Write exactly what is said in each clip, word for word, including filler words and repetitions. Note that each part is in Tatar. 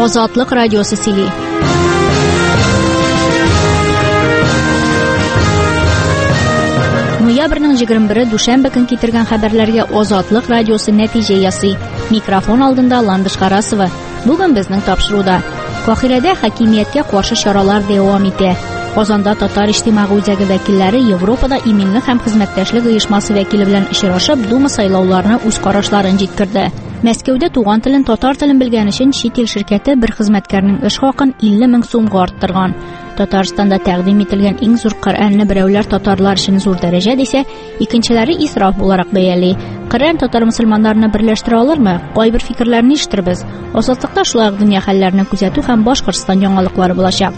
Озатлык радиосы сөйли. Ноябрьнең егерме бере дүшәмбе көн китергән хәбәрләргә Озатлык радиосы нәтиҗә ясый. Микрофон алдында Ландыш Карасова. Бүген безнең тапшыруда Кахирәдә хакимияткә каршы чаралар дәвам итә. Казанда татар иҗтимагый үзәге вәкилләре Европада иминлек һәм хезмәттәшлек оешмасы вәкиле белән очрашып, Дума сайлауларына үз карашларын җиткерде. Мәскәүдә туган телен, татар телен белгән өчен чит ил ширкәте бер хезмәткәрнең эш хакын илле мең сумга арттырган. Татарстанда тәкъдим ителгән иң зур Коръәнне берәүләр татарлар өчен зур дәрәҗә дисә, икенчеләре исраф буларак бәяли. Коръән татар мөселманнарны берләштерә алырмы? Кайбер фикерләрне ишеттербез. Азатлыкта шулай дөнья хәлләрен күзәтү һәм Башкортстан яңалыклары булачак.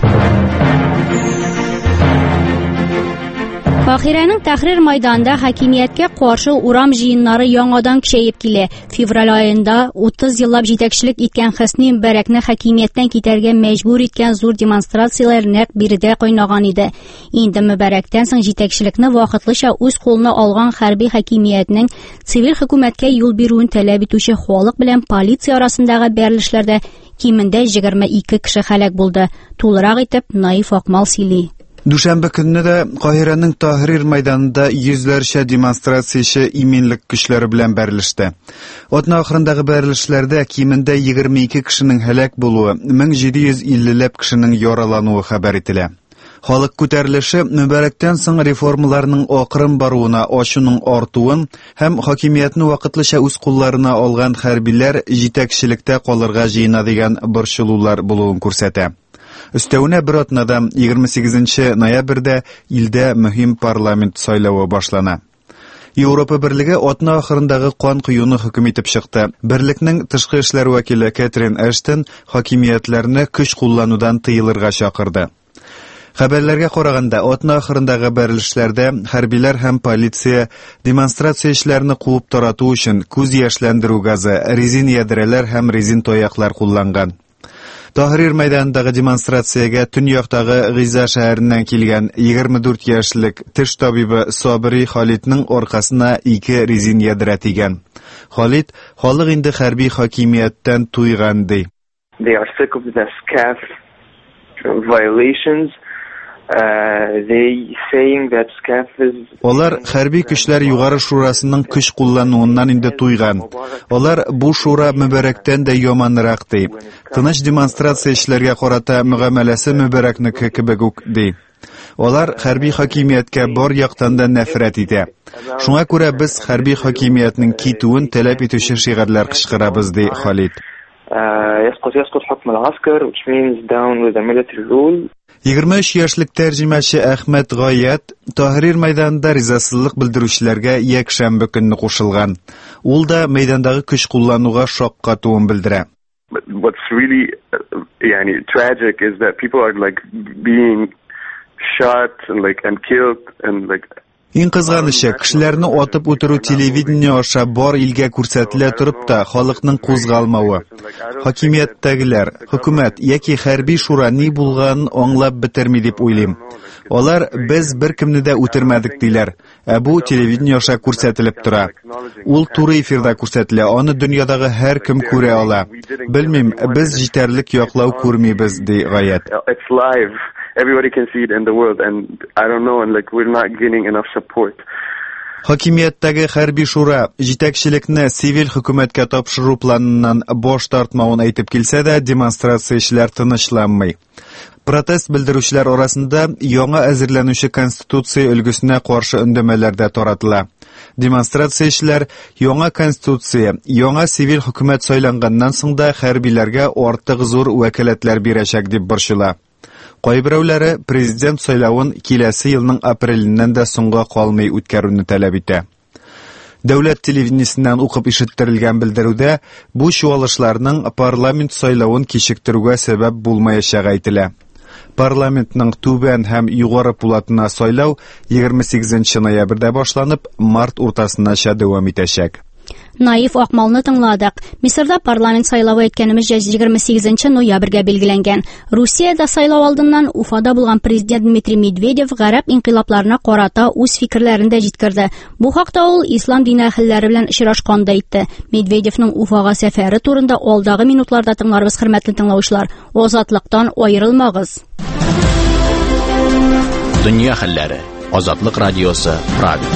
Кахирәнең Тәхрир мәйданында хакимияткә каршы урам җыеннары яңадан көчәеп килә. Февраль аенда утыз еллап җитәкчелек иткән Хөсни Мөбарәкне хакимияттән китәргә мәҗбүр иткән зур демонстрацияләр нәкъ биредә кайнаган иде. Инде Мөбарәктән соң җитәкчелекне вакытлыча үз кулына алган хәрби хакимиятнең цивил хөкүмәткә юл бирүен таләп итүче халык белән полиция арасындагы бәрелешләрдә кимендә егерме ике кеше һәлак булды. Тулырак итеп Наиф Акмал сөйли. Дүшәмбе көнне дә Кахирәнең Тахрир мәйданында йөзләрчә демонстрацияче иминлек көчләре белән бәрелеште. Атна ахырындагы бәрелешләрдә кимендә егерме ике кешенең һәлак булуы, мең җиде йөз иллеләп кешенең яралануы хәбәр ителә. Халык күтәрелеше Мөбарәктән соң реформаларның акрын баруына, ачуның артуын һәм хакимиятне вакытлыча үз кулларына алган хәрбиләр җитәкчелектә калырга җыена дигән борчылулар булуын күрсәтә. Өстәвенә бер атнада егерме сигезенче ноябрьдә илдә мөһим парламент сайлавы башлана. Европа берлеге атна ахырындагы кан куюны хөкем итеп чыкты. Берлекнең тышкы эшләр вәкиле Кэтрин Эштон хакимиятләрне көч кулланудан тыелырга чакырды. Хәбәрләргә караганда, атна ахырындагы бәрелешләрдә хәрбиләр һәм полиция демонстрациячеләрне куып тарату өчен күз яшьләндерү газы, резин ядрәләр һәм резин тояклар кулланган. Тахрир мәйданындагы демонстрациягә төньяктагы Гыйза шәһәреннән килгән егерме дүрт яшьлек теш табибы Сабри Халитның аркасына ике резин ядра тигән. Халит халык инде хәрби хакимияттән туйган ди. They are sick of the SCAF violations. Uh, they saying that SCAF is Олар хәрби көчләр югары шурасының көч куллануыннан инде туйган. Олар бу шура Мөбарәктән дә яманрак ди. Тыныч демонстрациячеләргә карата мөгамәләсе Мөбарәкнеке кебек үк ди. Олар хәрби хакимияткә бар яктан да нәфрәт итә. Шуңа күрә без хәрби хакимиятның китүен таләп итүче шигырьләр кычкырабыз ди Халит. Ясқут ясқут хукм al-askar, which means down with the military rule. егерме өч яшьлек тәрҗемәче Әхмәт Гаят Тахрир мәйданында ризасызлык белдерүчеләргә якшәмбе көнне кушылган. Ул да мәйдандагы көч куллануга шаккатуын белдерә. What's really uh, yani, tragic is that people are like being shot and like and killed and like Иң кызганычы, кешеләрне атып үтерү телевидение аша бар илгә күрсәтелә торып та халыкның кузгалмавы. Хакимияттәгеләр, хөкүмәт яки хәрби шура ни булганын аңлап бетерми дип уйлыйм. Алар без беркемне дә үтермәдек диләр. Ә бу телевидение аша күрсәтелеп тора. Ул туры эфирда күрсәтелә, аны дөньядагы һәр кем күрә ала. Белмим, без җитәрлек яклау күрмибез ди Гаят. It's live. Everybody can see it in the world and I don't know and like we're not getting enough support. Хакимияттәге хәрби шура җитәкчелекне цивил хөкүмәткә тапшыру планыннан баш тартмавын әйтеп килсә дә, демонстрациячеләр тынычланмый. Протест белдерүчеләр арасында яңа әзерләнүче конституция өлгесенә каршы өндәмәләр дә таратыла. Демонстрациячеләр яңа конституция, яңа цивил хөкүмәт сайланганнан соң да хәрбиләргә артык зур вәкаләтләр бирәчәк дип борчыла. Кайберәүләре президент сайлавын киләсе елның апреленнән дә соңга калмый үткәрүне таләп итә. Дәүләт телевидениесеннән укып ишеттерелгән белдерүдә бу чуалышларның парламент сайлавын кичектерүгә сәбәп булмаячагы әйтелә. Парламентның түбән һәм югары пулатына сайлау егерме сигезенче ноябрьдә башланып, март уртасынача дәвам итәчәк. Наив Акмалны тыңладык. Мисырда парламент сайлавы әйткәнемезчә егерме сигезенче ноябрьгә билгеләнгән. Русиядә сайлау алдыннан Уфада булган президент Дмитрий Медведев гарәп инкыйлабларына карата үз фикерләрен дә җиткерде. Бу хакта ул ислам дине әһелләре белән очрашканда әйтте. Медведевның Уфага сәфәре турында алдагы минутларда тыңларбыз, хөрмәтле тыңлаучылар. Азатлыктан аерылмагыз. Дөнья хәлләре. Азатлык радиосы Правда.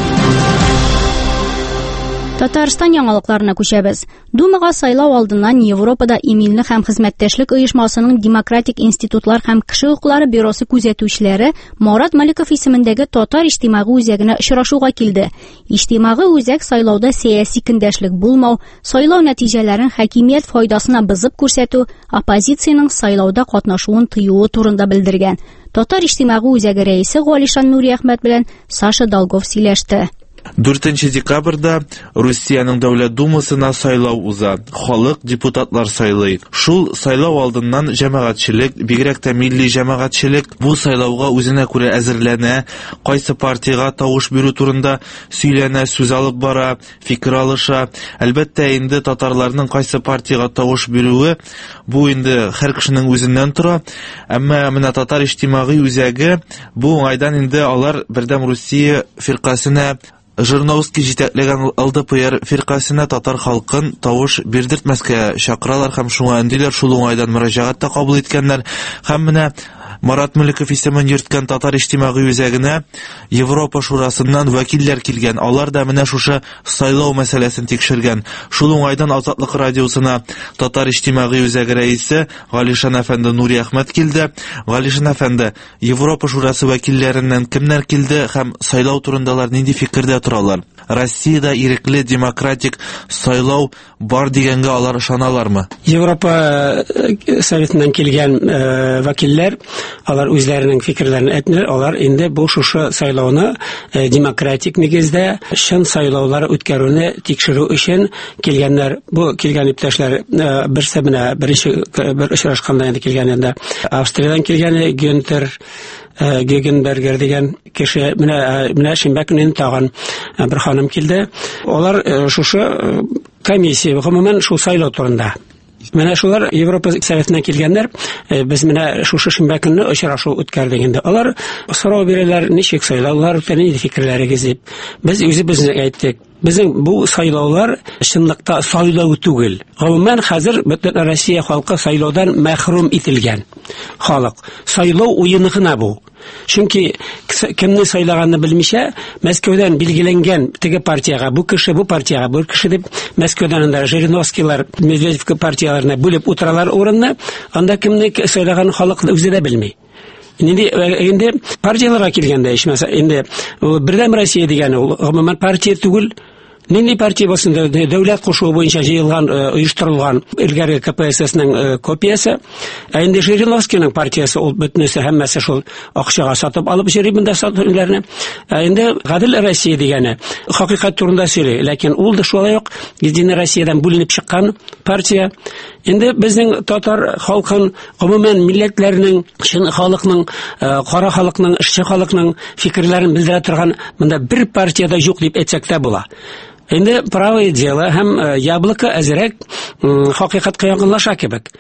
Татарстан яңалыкларына күчәбез. Думага сайлау алдыннан Европада Иминле һәм хезмәттәшлек оешмасының Демократик институтлар һәм кеше хукуклары бюросы күзәтүчеләре Марат Маликов исемендәге Татар иҗтимагый үзәгенә очрашуга килде. Иҗтимагый үзәк сайлауда сәяси көндәшлек булмау, сайлау нәтиҗәләрен хакимият файдасына бызып күрсәтү, оппозициянең сайлауда катнашуын тыюы турында белдергән. Татар иҗтимагый үзәге рәисе Галишан Нури Әхмәт белән Саша Долгов сөйләште. дүртенче декабрьдә Русиянең Дәүләт Думасына сайлау уза. Халык депутатлар сайлый. Шул сайлау алдыннан җәмәгатьчелек, бигрәк тә милли җәмәгатьчелек бу сайлауга үзенә күрә әзерләнә, кайсы партиягә тавыш бирү турында сөйләнә, сүз алып бара, фикер алыша. Әлбәттә, инде татарларның кайсы партиягә тавыш бирүе бу инде һәр кешенең үзеннән тора. Әмма менә Татар иҗтимагый үзәге бу уңайдан инде алар Бердәм Русия фиркасына Жирновский җитәкләгән ЛДПР фиркасына татар халкын тавыш бирдертмәскә чакыралар һәм шуңа әндиләр шул уңайдан мөрәҗәгать тә кабул иткәннәр. Һәм менә Марат Маликов исемен йөрткән Татар иҗтимагый үзәгенә Европа шурасыннан вәкилләр килгән. Алар да менә шушы сайлау мәсьәләсен тикшергән. Шул уңайдан Азатлык радиосына Татар иҗтимагый үзәге рәисе Галишан әфәнде Нури Әхмәт килде. Галишан әфәнде, Европа шурасы вәкилләреннән кемнәр килде һәм сайлау турындалар нинди фикердә торалар? Россиядә ирекле демократик сайлау бар дигәнгә алар ышаналармы? Европа советыннан килгән вәкилләр алар үзләренең фикерләрен әйтәләр. Алар инде бу шушы сайлауны демократик нигездә чын сайлаулар үткәрүне тикшерү өчен килгәннәр. Бу килгән иптәшләр берсе менә беренче бер очрашканда инде килгән инде Австриядән килгән Гюнтер Гегенбергер дигән кеше менә менә шимбә көнен тагын бер ханым килде. Алар шушы комиссия гомумән шул сайлау турында. Менә шулар Европа советына килгәннәр. Без менә шушы шимбә көнне очрашу үткәрдек инде. Алар сорау бирәләр, ничек сайлаулар үткән, фикерләрегез дип. Без үзебез әйттек. Безнең бу сайлаулар чынлыкта сайлау түгел. Гомумән хәзер бөтен Россия халкы сайлаудан мәхрүм ителгән. Халык сайлау уены гына бу. Чөнки кемне сайлаганны белмичә, Мәскәүдән билгеләнгән теге партияга, бу кеше бу партияга, бу кеше дип Мәскәүдән дә Жириновскийлар, Медведев партияларына бүлеп утыралар урынны, анда кемне сайлаган халык үзе дә белми. Инде инде партияларга килгәндә ичмәсә, инде Бердәм Россия дигән ул гомумән партия түгел. Нинди партия булсын да дәүләт кушуы буенча җыелган, оештырылган илгәре КПССның копиясе. Ә инде Жириновскийның партиясе ул бөтенесе һәммәсе шул акчага сатып алып йөри монда сатуларны. Ә инде Гадел Россия дигәне хакыйкать турында сөйли, ләкин ул да шулай ук Единая Россиядән бүленеп чыккан партия. Инде безнең татар халкын, гомумән милләтләрнең, чын халыкның, кара халыкның, эшче халыкның фикерләрен белдерә торган монда бер партия да юк дип әйтсәк тә була. Инде правое дело һәм яблоко әзрәк хакыйкатькә якынлаша кебек.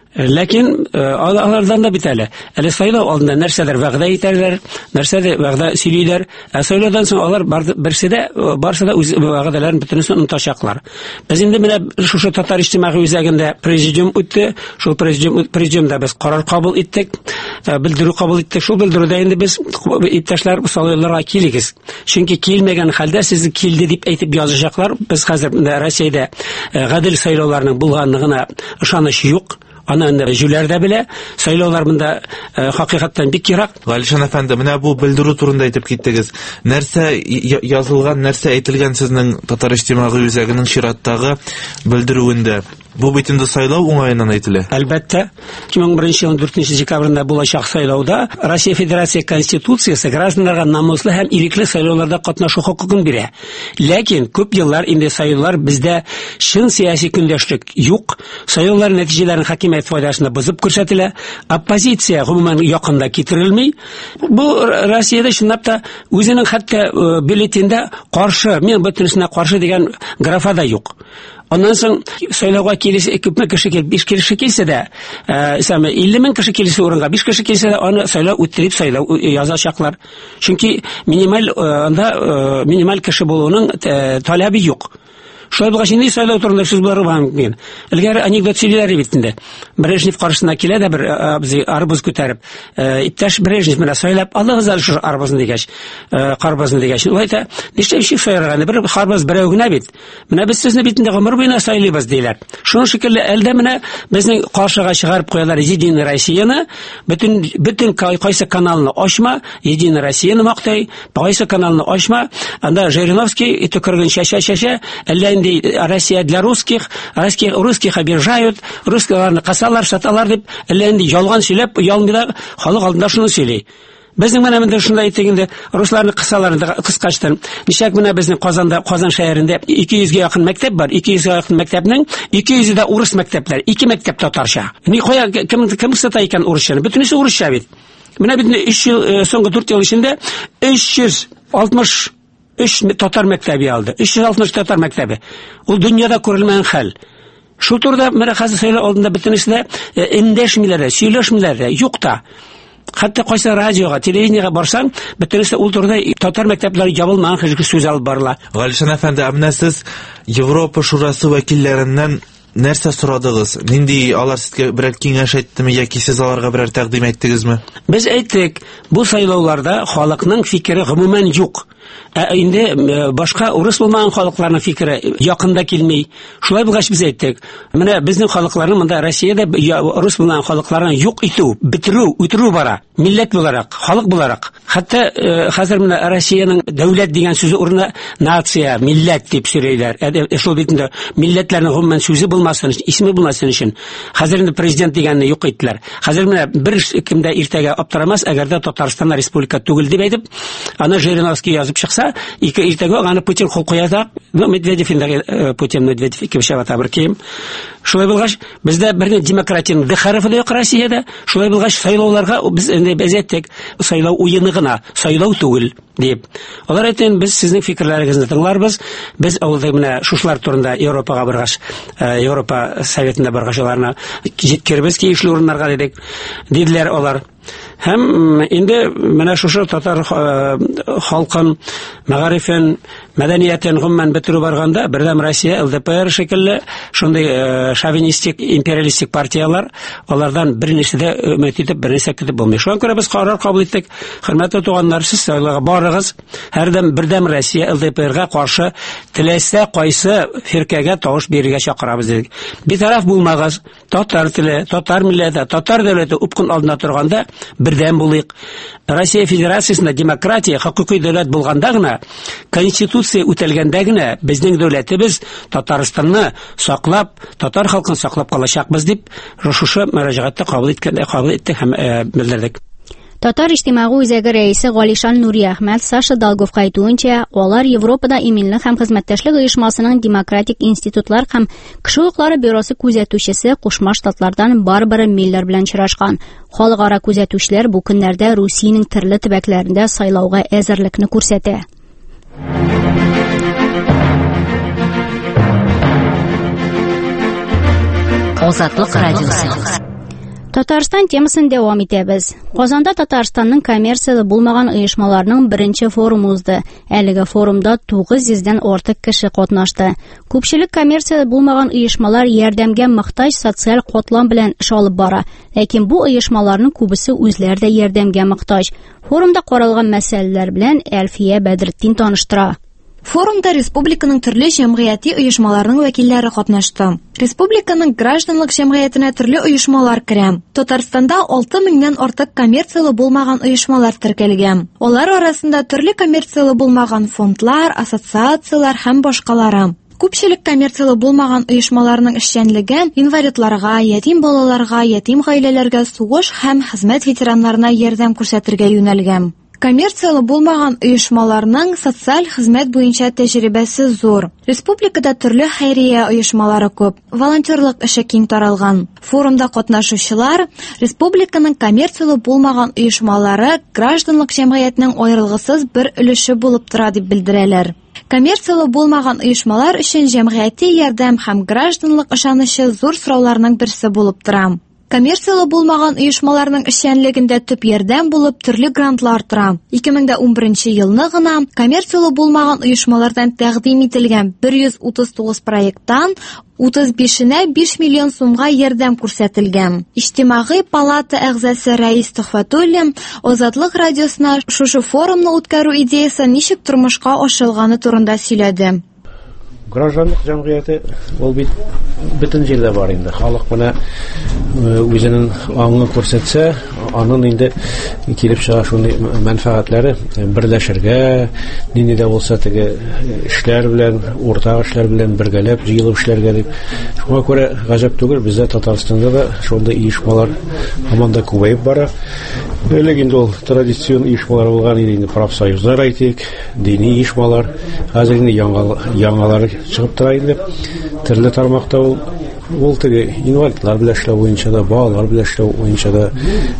Ләкин алардан да бит әле. Әле сайлау алдында нәрсәдер вәгъдә итәләр, нәрсәдер вәгъдә сөйлиләр. Ә сайлаудан соң алар берсе дә барсы да үз вәгъдәләрен бөтенесен онытачаклар. Без инде менә шушы Татар иҗтимагый үзәгендә президиум үтте. Шул президиум президиумда без карар кабул иттек, белдерү кабул иттек. Шул белдерүдә инде без иптәшләр сайлауларга килегез. Чөнки килмәгән хәлдә сез килде дип әйтеп язачаклар. Без хәзер Россиядә гадел сайлауларның булганлыгына ышаныч юк. Аны җүләр дә белә, сайлаулар монда хакыйкатьтән бик ерак. Галишан әфәнде, менә бу белдерү турында әйтеп киттегез. Нәрсә язылган, нәрсә әйтелгән сезнең Татар иҗтимагый үзәгенең чираттагы белдерүендә? Бу бит инде сайлау уңаеннан әйтелә. Әлбәттә, ике мең беренче елның дүртенче декабрендә булачак сайлауда Россия Федерация Конституциясе гражданнарга намуслы һәм ирекле сайлауларда катнашу хокукын бирә. Ләкин күп еллар инде сайлаулар бездә чын сиясәт көндәшлек юк. Сайлаулар нәтиҗәләрен хакимият файдасына бозып күрсәтелә. Оппозиция гомумән якында китерелми. Бу Россиядә чынлап та үзенең хәтта бюллетендә каршы, мен бөтенесенә каршы дигән графа да юк. Аннан соң сайлауга килесе күпме кеше килеп, биш кеше килсә дә, исәме илле мең кеше килсә урынга, биш кеше килсә дә, аны сайлау үттереп сайлау язачаклар. Чөнки минималь анда минималь кеше булуның таләбе юк. Шулай булгач инде сайлау турында сүз булырга мөмкин. Илгәре анекдот сөйлиләр бит инде. Брежнев каршысына килә дә бер абзый арбуз күтәреп, иптәш Брежнев менә сайлап алыгыз әле шу арбузны дигәч, карбузны дигәч. Ул әйтә, нишләп ши сайларга, бер карбуз берәү генә бит. Менә без сезне бит инде гомер буена сайлыйбыз диләр. Шуның шикелле әлдә менә безнең каршыга чыгарып куялар Единая Россияны, бөтен бөтен кайсы каналны ачма, Единая Россияны мактай, кайсы каналны ачма, анда Жириновский ите кыргын чәчә-чәчә, әллә Россия для русских, русских, русских обижают, русские касалар, саталар дип, әллә инде ялган сөйләп, ялмыйда халык алдында шуны сөйли. Безнең менә монда шундай әйтгәндә, русларны кысаларын кыскачтан, ничек менә безнең Казанда, Казан шәһәрендә ике йөзгә якын мәктәп бар, ике йөзгә якын мәктәпнең ике йөзе дә урыс мәктәпләр, ике мәктәп татарча. Ни кая кем кем сата икән урысчаны? Бөтенесе урысча бит. Менә бит өч ел, соңгы дүрт ел эчендә өч йөз алтмыш Үч татар мәктәбе алды. өч йөз алтмыш татар мәктәбе. Ул дөньяда күрелмәгән хәл. Шу турда менә хәзер сөйләр алдында бөтенесе дә эндәшмиләр, сөйләшмиләр, юк та. Хәтта кайсы радиога, телевидениегә барсаң, бөтенесе ул турда татар мәктәпләре ябылмаган хәзерге сүз алып барыла. Галишан әфәнде, әмма сез Европа шурасы вәкилләреннән нәрсә сорадыгыз? Нинди алар сезгә берәр киңәш әйттеме яки сез аларга берәр тәкъдим әйттегезме? Без әйттек, бу сайлауларда халыкның фикере гомумән юк. Ә инде башка урыс булмаган халыкларның фикере якында килми. Шулай булгач без әйттек, менә безнең халыкларның монда Россиядә урыс булмаган халыкларны юк итү, битерү, үтерү бара. Милләт буларак, халык буларак. Хәтта хәзер менә Россиянең дәүләт дигән сүзе урынына нация, милләт дип сөйләйләр. Ә шул битендә милләтләрнең гомумән сүзе булмасын, исме булмасын өчен. Хәзер инде президент дигәнне юк иттеләр. Хәзер менә бер кемдә иртәгә аптырамас, әгәр дә Татарстан республика түгел дип әйтеп, аны Жириновский язып чыкса, ике иртәгә аны Путин кул куяда, ну Медведев инде Путин Медведев ике шәвата бер ким. Шулай булгач, бездә бер демократияның дәхәрәфе дә юк Россиядә. Шулай булгач, сайлауларга без инде безәттек, сайлау уены гына, сайлау түгел дип. Алар әйтен, без сезнең фикерләрегезне тыңларбыз. Без авылда менә шушлар турында Европага баргач, Европа советында баргач аларны җиткербез киешле урыннарга дидек. Диделәр алар. Һәм инде менә шушы татар халкын, мәгарифен, мәдәниятен гомумән бетерү барганда, бердәм Россия, ЛДПР шикелле шундый шовинистик, империалистик партиялар, алардан бернәрсә дә өмет итеп, бернәрсә көтеп булмый. Шуңа күрә без карар кабул иттек. Хөрмәтле туганнар, сез сайлауга барыгыз. Һәрдәм бердәм Россия, ЛДПРга каршы теләсә кайсы фиркәгә тавыш бирергә чакырабыз дидек. Битараф булмагыз. Татар теле, татар милләте, татар дәүләте упкын алдына торганда бердәм булыйк. Россия Федерациясында демократия, хокукый дәүләт булганда гына, конституция үтәлгәндә генә безнең дәүләтебез Татарстанны саклап, татар халкын саклап калачакбыз дип, шушы мөрәҗәгатьтә кабул иткәндә кабул иттек һәм белдердек. Татар иҗтимагый үзәге рәисе Галишан Нури Әхмәт Саша Долговка әйтүенчә, алар Европада иминлек һәм хезмәттәшлек оешмасының демократик институтлар һәм кеше хукуклары бюросы күзәтүчесе Кушма Штатлардан Барбара Миллер белән очрашкан. Халыкара күзәтүчеләр бу көннәрдә Русиянең төрле төбәкләрендә сайлауга әзерлекне күрсәтә. Азатлык радиосы. Татарстан темасын дәвам итәбез. Казанда Татарстанның коммерцияле булмаган оешмаларының беренче форумы узды. Әлеге форумда тугыз йөздән артык кеше катнашты. Күпчелек коммерцияле булмаган оешмалар ярдәмгә мохтаҗ социаль катлам белән эш алып бара. Ләкин бу оешмаларның күбесе үзләре дә ярдәмгә мохтаҗ. Форумда каралган мәсьәләләр белән Әлфия Бәдретдин таныштыра. Форумда республиканың төрле җәмгыяти оешмаларының вәкилләре катнашты. Республиканың гражданлык җәмгыятенә төрле оешмалар керә. Татарстанда алты меңнән артык коммерцияле булмаган оешмалар теркәлгән. Алар арасында төрле коммерцияле булмаган фондлар, ассоциациялар һәм башкалары. Күпчелек коммерцияле булмаган оешмаларның эшчәнлеге инвалидларга, ятим балаларга, ятим гаиләләргә, сугыш һәм хезмәт ветераннарына ярдәм күрсәтергә юнәлгән. Коммерцияле булмаган оешмаларның социаль хезмәт буенча тәҗрибәсе зур. Республикада төрле хәйрия оешмалары күп. Волонтерлык эше киң таралган. Форумда катнашучылар республиканың коммерцияле булмаган оешмалары гражданлык җәмгыятенең аерылгысыз бер өлеше булып тора дип белдерәләр. Коммерциялы булмаган оешмалар өчен җәмгыяти ярдәм һәм гражданлык ышанычы зур сорауларның берсе булып тора. Коммерциялы булмаган оешмаларның эшчәнлегендә төп ярдәм булып төрле грантлар тора. ике мең унберенче елны гына коммерциялы булмаган оешмалардан тәкъдим ителгән бер йөз утыз тугыз проекттан утыз бишенә биш миллион сумга ярдәм күрсәтелгән. Иҗтимагый палата әгъзасы Рәис Төхфәтуллин Азатлык радиосына шушы форумны үткәрү идеясы ничек тормышка ашырылганы турында сөйләде. Гражданлык җәмгыяте ул бит бөтен җирдә бар инде. Халык менә үзенең аңын күрсәтсә, аның инде килеп чыга шундый мәнфәгатьләре берләшергә, нинди дә булса теге эшләр белән, уртак эшләр белән бергәләп җыелып эшләргә дип. Шуңа күрә гаҗәп түгел, бездә Татарстанда да шундый оешмалар һаман да күбәеп бара. Элек инде ул традицион оешмалар булган иде, инде профсоюзлар әйтик, дини оешмалар, хәзер инде яңалары чыгып тора инде. Төрле тармакта ул ул теге инвалидлар белән эшләү буенча да, балалар белән эшләү буенча да,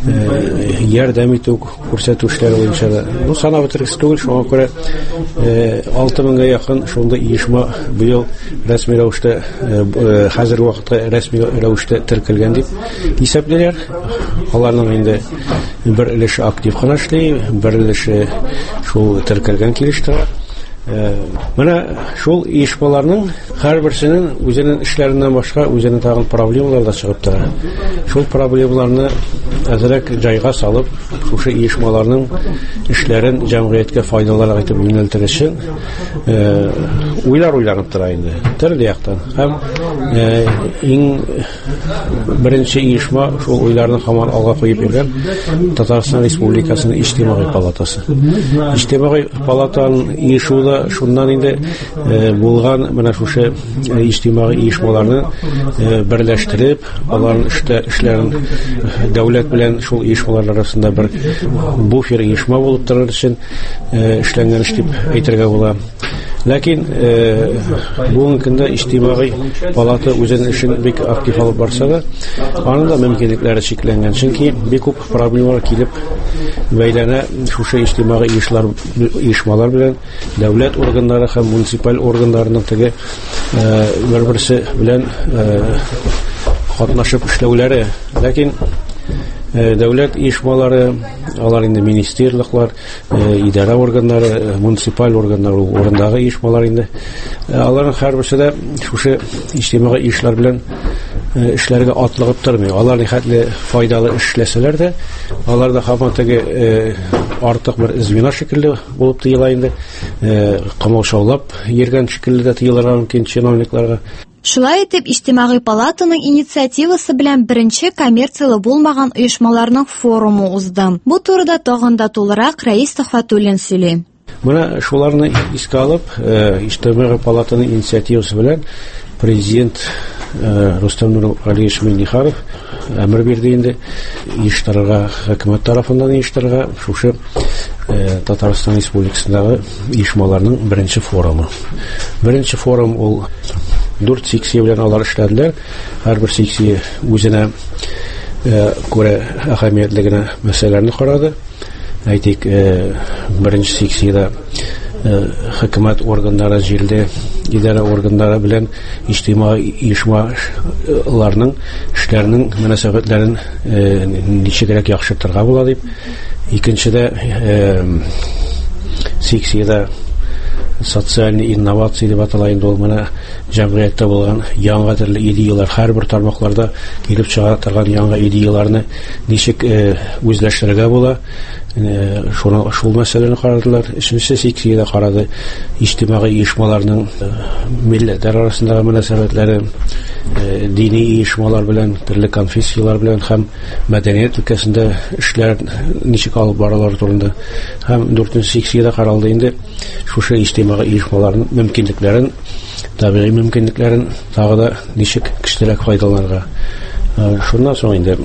ярдәм итү күрсәтү эшләре буенча да. Бу санап бетергесез түгел, шуңа күрә алты меңгә якын шундый оешма быел рәсми рәвештә, хәзерге вакытта рәсми рәвештә теркәлгән дип исәплиләр. Аларның инде бер өлеше актив кына эшли, бер өлеше шул теркәлгән килеш тора. Менә шул оешмаларның һәрберсенең үзенең эшләреннән башка үзенең тагын проблемалар да чыгып тора. Шул проблемаларны әзрәк җайга салып, шушы оешмаларның эшләрен җәмгыятькә файдалырак итеп юнәлтер өчен уйлар уйланып тора инде. Төрле яктан. Һәм иң беренче оешма шул уйларны һаман алга куеп йөргән Татарстан Республикасының Иҗтимагый палатасы. Иҗтимагый палатаның оешуы шуннан инде булган менә шушы иҗтимагый оешмаларны берләштереп, аларның эштә эшләрен дәүләт белән шул оешмалар арасында бер буфер оешма булып торыр өчен эшләнгән эш дип әйтергә була. Ләкин бүгенге көндә иҗтимагый палата үзенең эшен бик актив алып барса да, аның да мөмкинлекләре чикләнгән, чөнки бик күп проблемалар килеп бәйләнә шушы иҗтимагый оешмалар белән дәүләт органнары һәм муниципаль органнарының теге бер-берсе белән катнашып эшләүләре. Ләкин дәүләт оешмалары, алар инде министрлыклар, идарә органнары, муниципаль органнар, урындагы оешмалар инде, аларның һәрберсе дә шушы иҗтимагый оешлар белән эшләргә атлыгып тормый. Алар нихәтле файдалы эшләсәләр дә, алар да һаман теге артык бер звено шикелле булып тоела инде, камаушаулап йөргән шикелле дә тоелырга мөмкин чиновникларга. Шулай итеп, иҗтимагый палатаның инициативасы белән беренче коммерциялы булмаган оешмаларның форумы узды. Бу турыда тагын да тулырак Рәис Төхфәтуллин сөйли. Менә шуларны искә алып, иҗтимагый палатаның инициативасы белән президент Рустам Нургалиевич Миңнеханов әмер бирде инде оештырырга, хөкүмәт тарафыннан оештырырга шушы Татарстан Республикасындагы оешмаларның беренче форумы. Беренче форум ул дүрт секция белән алар эшләделәр. Һәрбер секция үзенә күрә әһәмиятлегенә мәсьәләләрне карады. Әйтик, беренче секциядә хөкүмәт органнары, җирдә идарә органнары белән иҗтимагый оешмаларның эшләренең мөнәсәбәтләрен ничегрәк яхшыртырга була дип. Икенчедә секциядә социаль инновация дип атала инде ул, менә җәмгыятьтә булган яңа төрле идеялар, һәрбер тармакларда килеп чыга торган яңа идеяларны ничек үзләштерергә була, шуны шул мәсьәләне карадылар. Өченче секциядә карады иҗтимагый оешмаларның милләтләр арасындагы мөнәсәбәтләре, дини оешмалар белән, төрле конфессиялар белән һәм мәдәният өлкәсендә эшләр ничек алып баралар турында. Һәм дүртенче секциядә каралды инде шушы иҗтимагый оешмаларның мөмкинлекләрен, табигый мөмкинлекләрен тагы да ничек көчлерәк файдаланырга. Шуннан соң инде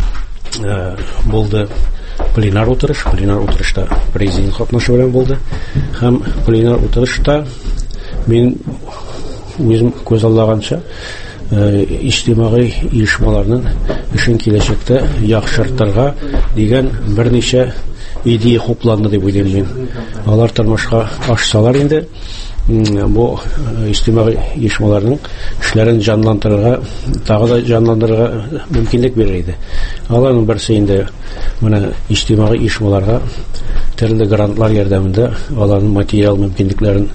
булды пленар утырыш. Пленар утырышта президент катнашы белән булды. Һәм пленар утырышта мин үзем күз аллаганча иҗтимагый оешмаларның эшен киләчәктә яхшыртырга дигән берничә идея хупланды дип уйлыйм мин. Алар тормышка ашсалар инде, бу иҗтимагый оешмаларның эшләрен җанландырырга, тагы да җанландырырга мөмкинлек бирер иде. Аларның берсе инде менә иҗтимагый оешмаларга төрле грантлар ярдәмендә аларның материал мөмкинлекләрен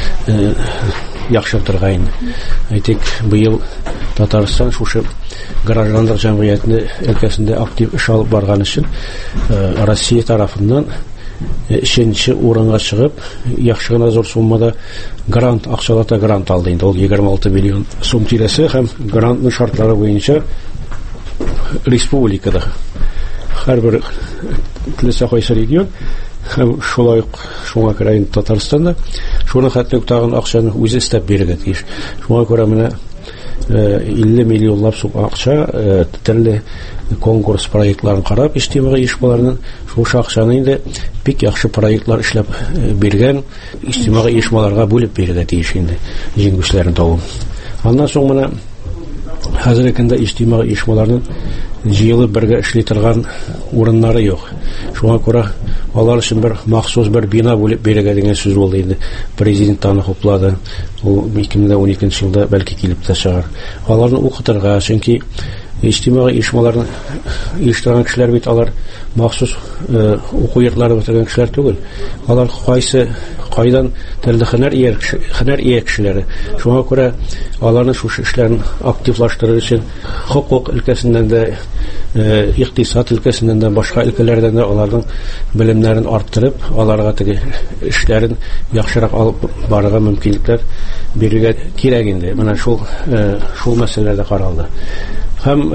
яхшыртырга инде. Әйтик, быел Татарстан шушы гражданлык җәмгыятьне өлкәсендә актив эш алып барган өчен Россия тарафыннан өченче урынга чыгып, яхшы гына зур суммада грант, акчалата грант алды инде. Ул егерме алты миллион сум тирәсе һәм грантның шартлары буенча республикада һәрбер теләсә кайсы регион һәм шулай ук шуңа күрә инде Татарстанда шуны хәтле тагын акчаны үзе истәп бирергә тиеш. Шуңа күрә менә илле миллионлап сум акча төрле конкурс проектларын карап, иҗтимагый оешмаларның шушы акчаны инде бик яхшы проектлар эшләп биргән иҗтимагый оешмаларга бүлеп бирергә тиеш инде җиңүчеләрен табу. Аннан соң менә хәзерге көндә иҗтимагый оешмаларның җыелып бергә эшли торган урыннары юк. Шуңа күрә алар өчен бер махсус бер бина бүлеп бирергә дигән сүз булды инде. Президент аны хуплады. Ул ике мең уникенче елда бәлки килеп тә чыгар. Аларны укытырга, чөнки иҗтимагый оешмаларны оештырган кешеләр бит алар махсус уку йортлары бетергән кешеләр түгел. Алар кайсы кайдан төрле һөнәр ия һөнәр ия кешеләре. Шуңа күрә аларны шушы эшләрен активлаштырыр өчен хукук өлкәсеннән дә, икътисад өлкәсеннән дә, башка өлкәләрдән дә аларның белемнәрен арттырып, аларга теге эшләрен яхшырак алып барырга мөмкинлекләр бирергә кирәк инде. Менә шул шул мәсьәләләрдә каралды. Һәм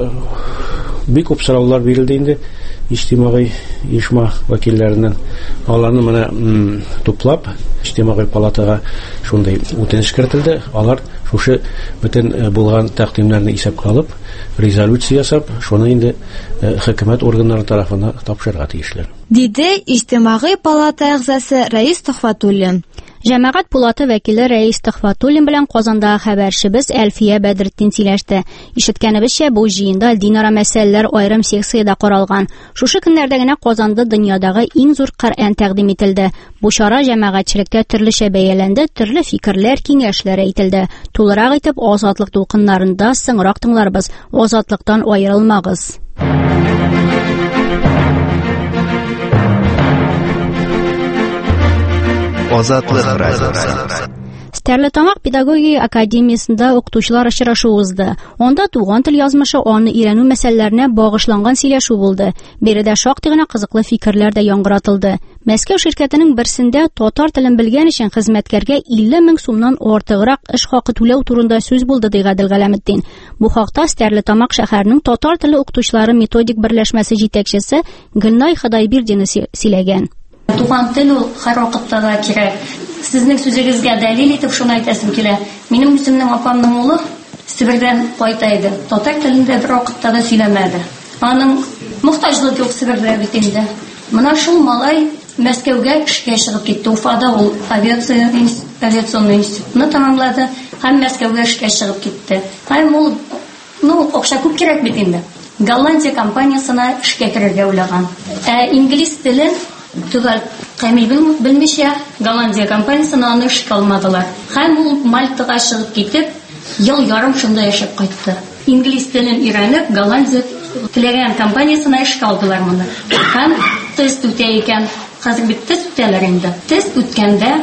бик күп сораулар бирелде инде иҗтимагый оешма вәкилләреннән. Аларны менә туплап иҗтимагый палатага шундый үтенеч кертелде. Алар шушы бөтен булган тәкъдимнәрне исәпкә алып, резолюция ясап, шуны инде хөкүмәт органнары тарафыннан тапшырырга тиешләр. Диде иҗтимагый палата әгъзасы Рәис Төхфәтуллин. Җәмәгать пулаты вәкиле Рәис Төхфәтуллин белән Казандагы хәбәрчебез Әлфия Бәдретдин сөйләште. Ишеткәнебезчә, бу җыенда динара мәсьәләләр аерым секциядә каралган. Шушы көннәрдә генә Казанда дөньядагы иң зур Коръән тәкъдим ителде. Бу чара җәмәгатьчелеккә төрлечә бәяләнде, төрле фикерләр, киңәшләр әйтелде. Тулырак итеп Азатлык дулкыннарында соңрак тыңларбыз. Азатлыктан аерылмагыз. Азатлык радиосы. Стәрлетамак педагогия академиясында укытучылар очрашу узды. Онда туган тел язмышы, аны өйрәнү мәсьәләләренә багышланган сөйләшү булды. Биредә шактый гына кызыклы фикерләр дә яңгыратылды. Мәскәү ширкәтенең берсендә татар телен белгән өчен хезмәткәргә илле мең сумнан артыграк эш хакы түләү турында сүз булды, ди Гадел Галәметдин. Бу хакта Стәрлетамак шәһәренең татар теле укытучылары методик берләшмәсе җитәкчесе Гөлнай Хыдайбирдина сөйләгән. Туган тел ул һәр вакытта да кирәк. Сезнең сүзегезгә дәлил итеп шуны әйтәсем килә. Минем үземнең апамның улы Себердән кайта иде. Татар телендә бер вакытта да сөйләмәде. Аның мохтаҗлык юк Себердә бит инде. Менә шул малай Мәскәүгә эшкә чыгып китте. Уфада ул авиация авиационный институтны тәмамлады һәм Мәскәүгә эшкә чыгып китте. Һәм ул, ну, акча күп кирәк бит инде. Голландия компаниясына эшкә керергә уйлаган. Ә инглиз телен түгел каймый белмичә Голландия компаниясына аны эшкә алмадылар. Һәм ул Мальтага чыгып китеп, ел ярым шунда яшәп кайтты. Инглиз телен өйрәнеп, Голландия теләгән компаниясына эшкә алдылар моны. Һәм тест үтә икән. Хәзер бит тест үтәләр инде. Тест үткәндә,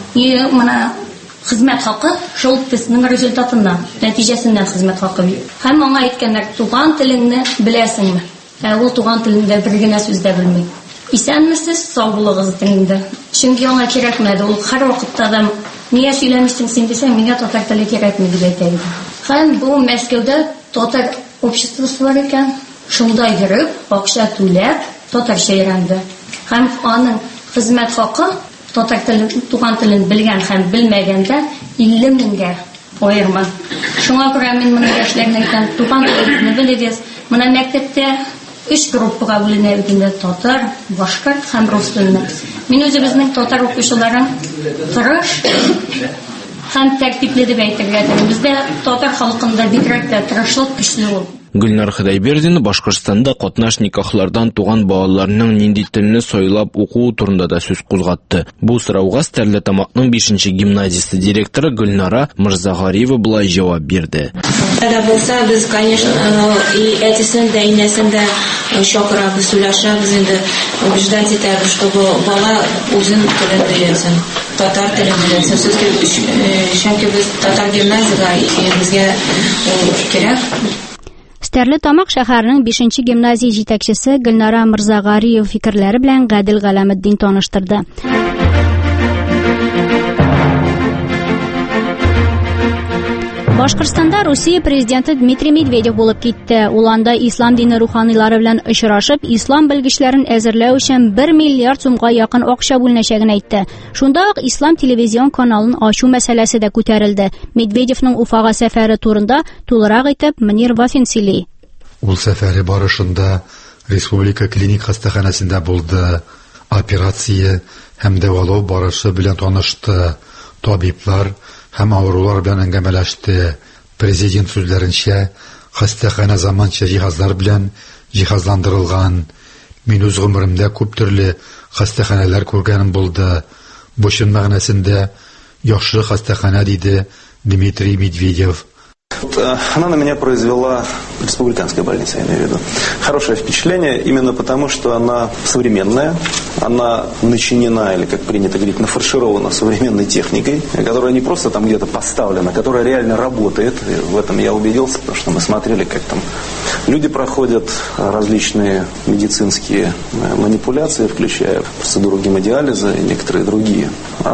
менә хезмәт хакы шул тестның результатыннан, нәтиҗәсеннән хезмәт хакы. Һәм аңа әйткәннәр, туган теленне беләсеңме? Ә ул туган телендә бер генә сүз дә белми. Исәнмесез, сау булыгыз инде. Чөнки аңа кирәкмәде. Ул һәр вакытта да нигә сөйләмисең син дисәң, миңа татар теле кирәкми дип әйтә иде. Һәм бу Мәскәүдә татар обществосы бар икән. Шунда йөреп, акча түләп, татарча өйрәнде. Һәм аның хезмәт хакы татар телен, туган телен белгән һәм белмәгәндә илле меңгә аерма. Шуңа күрә мин моны яшьләргә әйтәм, туган телне белегез. Менә мәктәптә өч группага бүленә инде: татар, башкорт һәм рус теле. Мин үзебезнең татар укучыларын тырыш һәм тәртипле дип әйтергә телим. Бездә татар халкында бигрәк тә тырышлык көчле ул. Гөлнар Хыдайбердин Башкортстанда катнаш никахлардан туган балаларның нинди телне сайлап укуу турында да сүз кузгатты. Бу сорауга Стәрлетамакның бишенче гимназиясе директоры Гөлнара Мырзагариева булай җавап бирде. Ада булса, без, конечно, и әтисен дә, инәсен дә чакырабыз, сөйләшәбез инде, убеждать итәбез, чтобы бала үзен телен белсен, татар телен белсен. Чөнки без татар гимназияга безгә кирәк. Стәрлетамак шәһәренең бишенче гимназия җитәкчесе Гөлнара Мырзагариева фикерләре белән Гадел Галәметдин таныштырды. Башкортстанда Россия президенты Дмитрий Медведев булып китте. Ул анда ислам дине руханийлары белән очрашып, ислам белгечләрен әзерләү өчен бер миллиард сумга якын акча бүленәчәген әйтте. Шунда ук ислам телевизион каналын ачу мәсьәләсе дә күтәрелде. Медведевның Уфага сәфәре турында тулырак итеп Мөнир Вафин сөйли. Ул сәфәре барышында республика клиник хастаханәсендә булды. Операция һәм дәвалау барышы белән танышты. Табиблар һәм авырулар белән әңгәмәләште. Президент сүзләренчә, хастахана заманча җиһазлар белән җиһазландырылган. Мин үз гомеремдә күп төрле хастаханалар күргәнем булды. Бу чын мәгънәсендә яхшы хастахана, диде Дмитрий Медведев. Она на меня произвела, республиканская больница, я имею в виду, хорошее впечатление, именно потому, что она современная, она начинена, или, как принято говорить, нафарширована современной техникой, которая не просто там где-то поставлена, которая реально работает. И в этом я убедился, потому что мы смотрели, как там люди проходят различные медицинские манипуляции, включая процедуру гемодиализа и некоторые другие.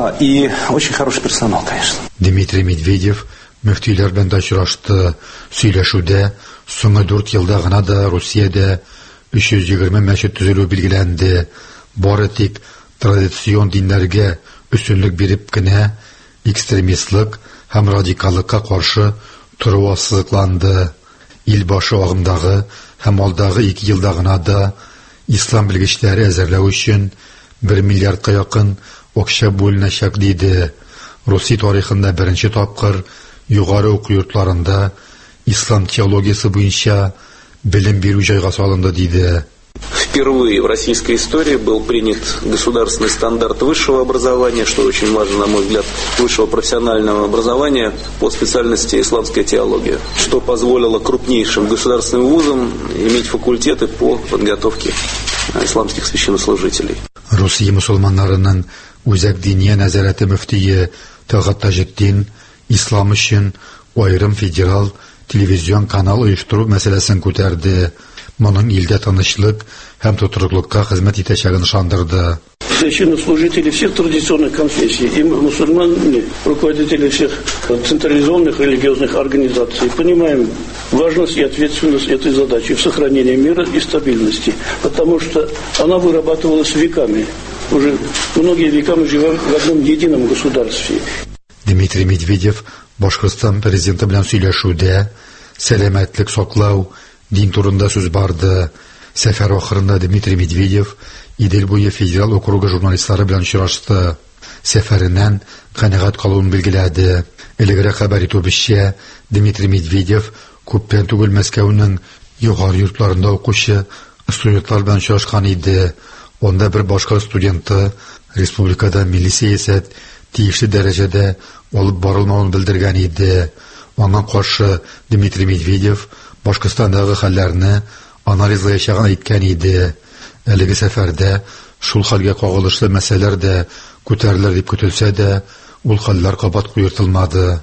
И очень хороший персонал, конечно. Дмитрий Медведев Мөфтиләр белән дә очрашты. Сөйләшүдә соңгы дүрт елда гына да Русиядә өч йөз егерме мәчет төзелү билгеләнде. Бары тик традицион диннәргә өстенлек биреп кенә экстремистлык һәм радикаллыкка каршы тору ассызыкланды. Ил башы агымдагы һәм алдагы ике елда гына да ислам белгечләре әзерләү өчен бер миллиардка якын акча бүленәчәк, диде. Русия тарихында беренче тапкыр югары уку йортларында ислам теологиясы буенча белем бирү җайга салынды, диде. Впервые в российской истории был принят государственный стандарт высшего образования, что очень важно, на мой взгляд, высшего профессионального образования по специальности исламская теология, что позволило крупнейшим государственным вузам иметь факультеты по подготовке исламских священнослужителей. Русия мусульманнарының үзәк диния нәзарәте мөфтие Тагат Таҗетдин ислам өчен аерым федерал телевизион канал оештыру мәсьәләсен күтәрде. Моның илдә тынычлык һәм тотрыклыкка хезмәт итәчәген ышандырды. Священнослужители всех традиционных конфессий и мусульмане, руководители всех централизованных религиозных организаций, понимаем важность и ответственность этой задачи в сохранении мира и стабильности, потому что она вырабатывалась веками. Уже многие века мы живем в одном едином государстве. Дмитрий Медведев Башкортстан президенты белән сөйләшүдә сәламәтлек саклау, дин турында сүз барды. Сәфәр ахырында Дмитрий Медведев Идел буе федерал округы журналистлары белән очрашты. Сәфәреннән канәгать калуын билгеләде. Элегрәк хәбәр итүебезчә, Дмитрий Медведев күптән түгел Мәскәүнең югары йортларында укучы студентлар белән очрашкан иде. Онда бер башка студенты республикада милли сәясәт тиешле дәрәҗәдә алып барылмавын белдергән иде. Аңа каршы Дмитрий Медведев Башкортстандагы хәлләрне анализлаячагын әйткән иде. Әлеге сәфәрдә шул хәлгә кагылышлы мәсьәләләр дә күтәрелер дип көтелсә дә, ул хәлләр кабат куертылмады.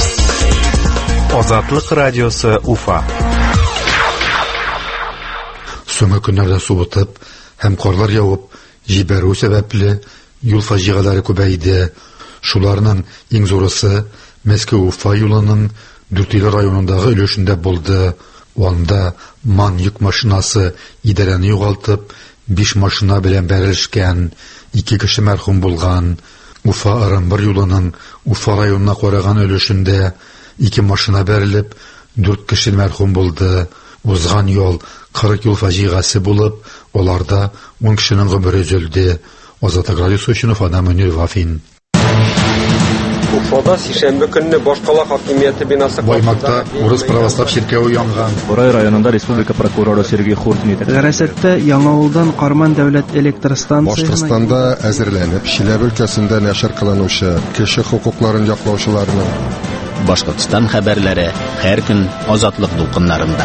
Азатлык радиосы Уфа. Соңгы көннәрдә суытып һәм карлар явып, җибәрү сәбәпле юл фаҗигалары күбәйде. Шуларның иң зурысы Мәскәү-Уфа юлының Дүртөйле районындагы өлешендә булды. Анда ман йөк машинасы идарәне югалтып, биш машина белән бәрелешкән, ике кеше мәрхүм булган. Уфа-Оромбор юлының Уфа районына караган өлешендә ике машина бәрелеп, дүрт кеше мәрхүм булды. Узган ел кырык юл фаҗигасы булып, аларда ун кешенең гомере өзелде. Азатлык радиосы өчен Уфадан Мөнир Вафин. Уфада сишәмбе көнне башкала хакимияте бинасы Баймакта урыс православ чиркәүе янган. Борай районында республика прокуроры Сергей Хуртин итә. Гәрәсәттә Яңавылдан Карман дәүләт электр станциясына Башкортстанда әзерләнеп, Чиләбе өлкәсендә нәшер кылынучы кеше хукукларын яклаучыларның Башкортстан хәбәрләре һәр көн азатлык дулкыннарында.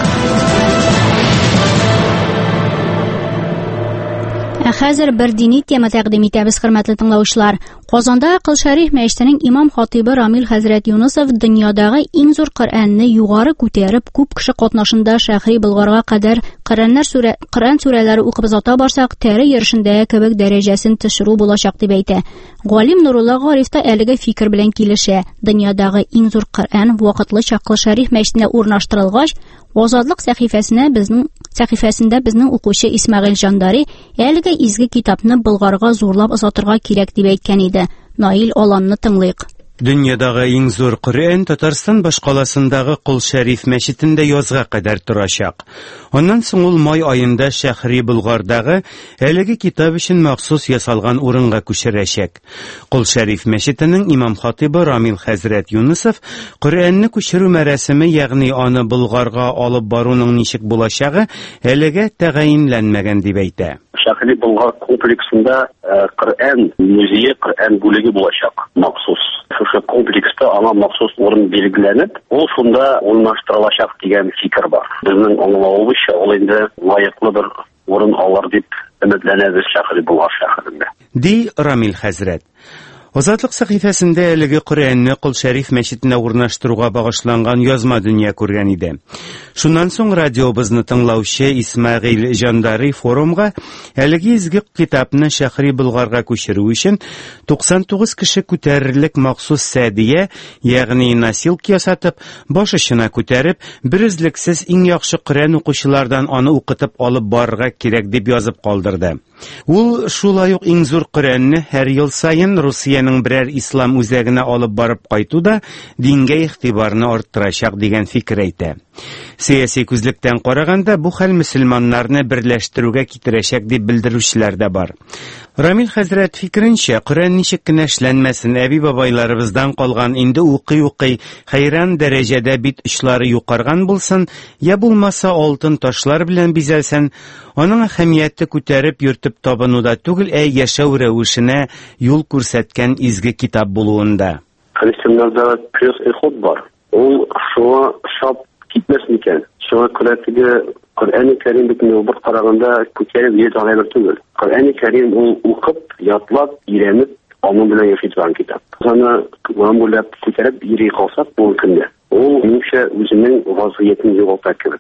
Ә хәзер бер дини тема тәкъдим итәбез, хөрмәтле тыңлаучылар. Казанда Акыл Шәриф мәчетенең имам хатибы Рамил хәзрәт Юнысов дөньядагы иң зур Коръәнне югары күтәреп, күп кеше катнашында Шәһри Болгарга кадәр Коръәннәр сүрә Коръән сүрәләре укып озата барсак, тәре йөрешендә кебек дәрәҗәсен төшерү булачак дип әйтә. Галим Нурулла Гариф та әлеге фикер белән килешә. Дөньядагы иң зур Коръән вакытлыча Акыл Шәриф мәчетенә урнаштырылгач, Азатлык сәхифәсенә безнең сәхифәсендә безнең укучы Исмәгыйль Жандари әлеге изге китапны Болгарга зурлап озатырга кирәк дип әйткән иде. Наил Аланны тыңлыйк. Дөньядагы иң зур Коръән Татарстан башкаласындагы Кул Шәриф мәчетендә язга кадәр торачак. Аннан соң ул май аенда Шәһри Болгардагы әлеге китап өчен махсус ясалган урынга күчерәчәк. Кул Шәриф мәчетенең имам хатибы Рамил хәзрәт Юнысов Коръәнне күчерү мәрәсеме, ягъни аны Болгарга алып баруның ничек булачагы әлегә тәгаенләнмәгән дип әйтә. Шәһри Болгар комплексында Коръән музее, Коръән бүлеге булачак махсус. Шушы комплекста аңа махсус урын билгеләнеп, ул шунда урнаштырылачак дигән фикер бар. Безнең аңлавыбызча, ул инде лаеклы бер урын алыр дип өметләнәбез Шәһри Болгар шәһәрендә. Ди Рамил хәзрәт. Азатлык сәхифәсендә әлеге Коръәнне Кул Шәриф мәчетенә урнаштыруга багышланган язма дөнья күргән иде. Шуннан соң радиобызны тыңлаучы Исмәгыйль Жандари форумга әлеге изге китапны Шәһри Болгарга күчерү өчен туксан тугыз кеше күтәрерлек махсус сәдия, ягъни носилка ясатып, баш очына күтәреп, беризлексез иң яхшы Коръән укучылардан аны укытып алып барырга кирәк дип язып калдырды. Ул шулай ук иң зур Коръәнне һәр ел сайын Русиянең берәр ислам үзәгенә алып барып кайту да дингә игътибарны арттырачак дигән фикер әйтә. Сияси күзлектән караганда бу хәл мөселманнарны берләштерүгә китерәчәк дип белдерүчеләр дә бар. Рамил хәзрәт фикеренчә, Коръән ничек кенә эшләнмәсен, әби бабайларыбыздан калган инде укый-укый хәйран дәрәҗәдә бит очлары юкарган булсын, я булмаса алтын ташлар белән бизәлсен, аның әһәмияте күтәреп йөртеп табынуда түгел, ә яшәү рәвешенә юл күрсәткән изге китап булуында. Христианнарда крес иход бар. Ул шуңа шап китмәс микән? Шуңа күрә теге Коръән-и Кәрим битне бер караганда күтәреп йөз алайлар түгел. Коръән-и Кәрим ул укып, ятлап, өйрәнеп, аның белән яши торган китап. Аны мәгълүмат күтәреп йөри калсак, бу мөмкин. Ул минемчә үзенең вазгыятен югалта кебек.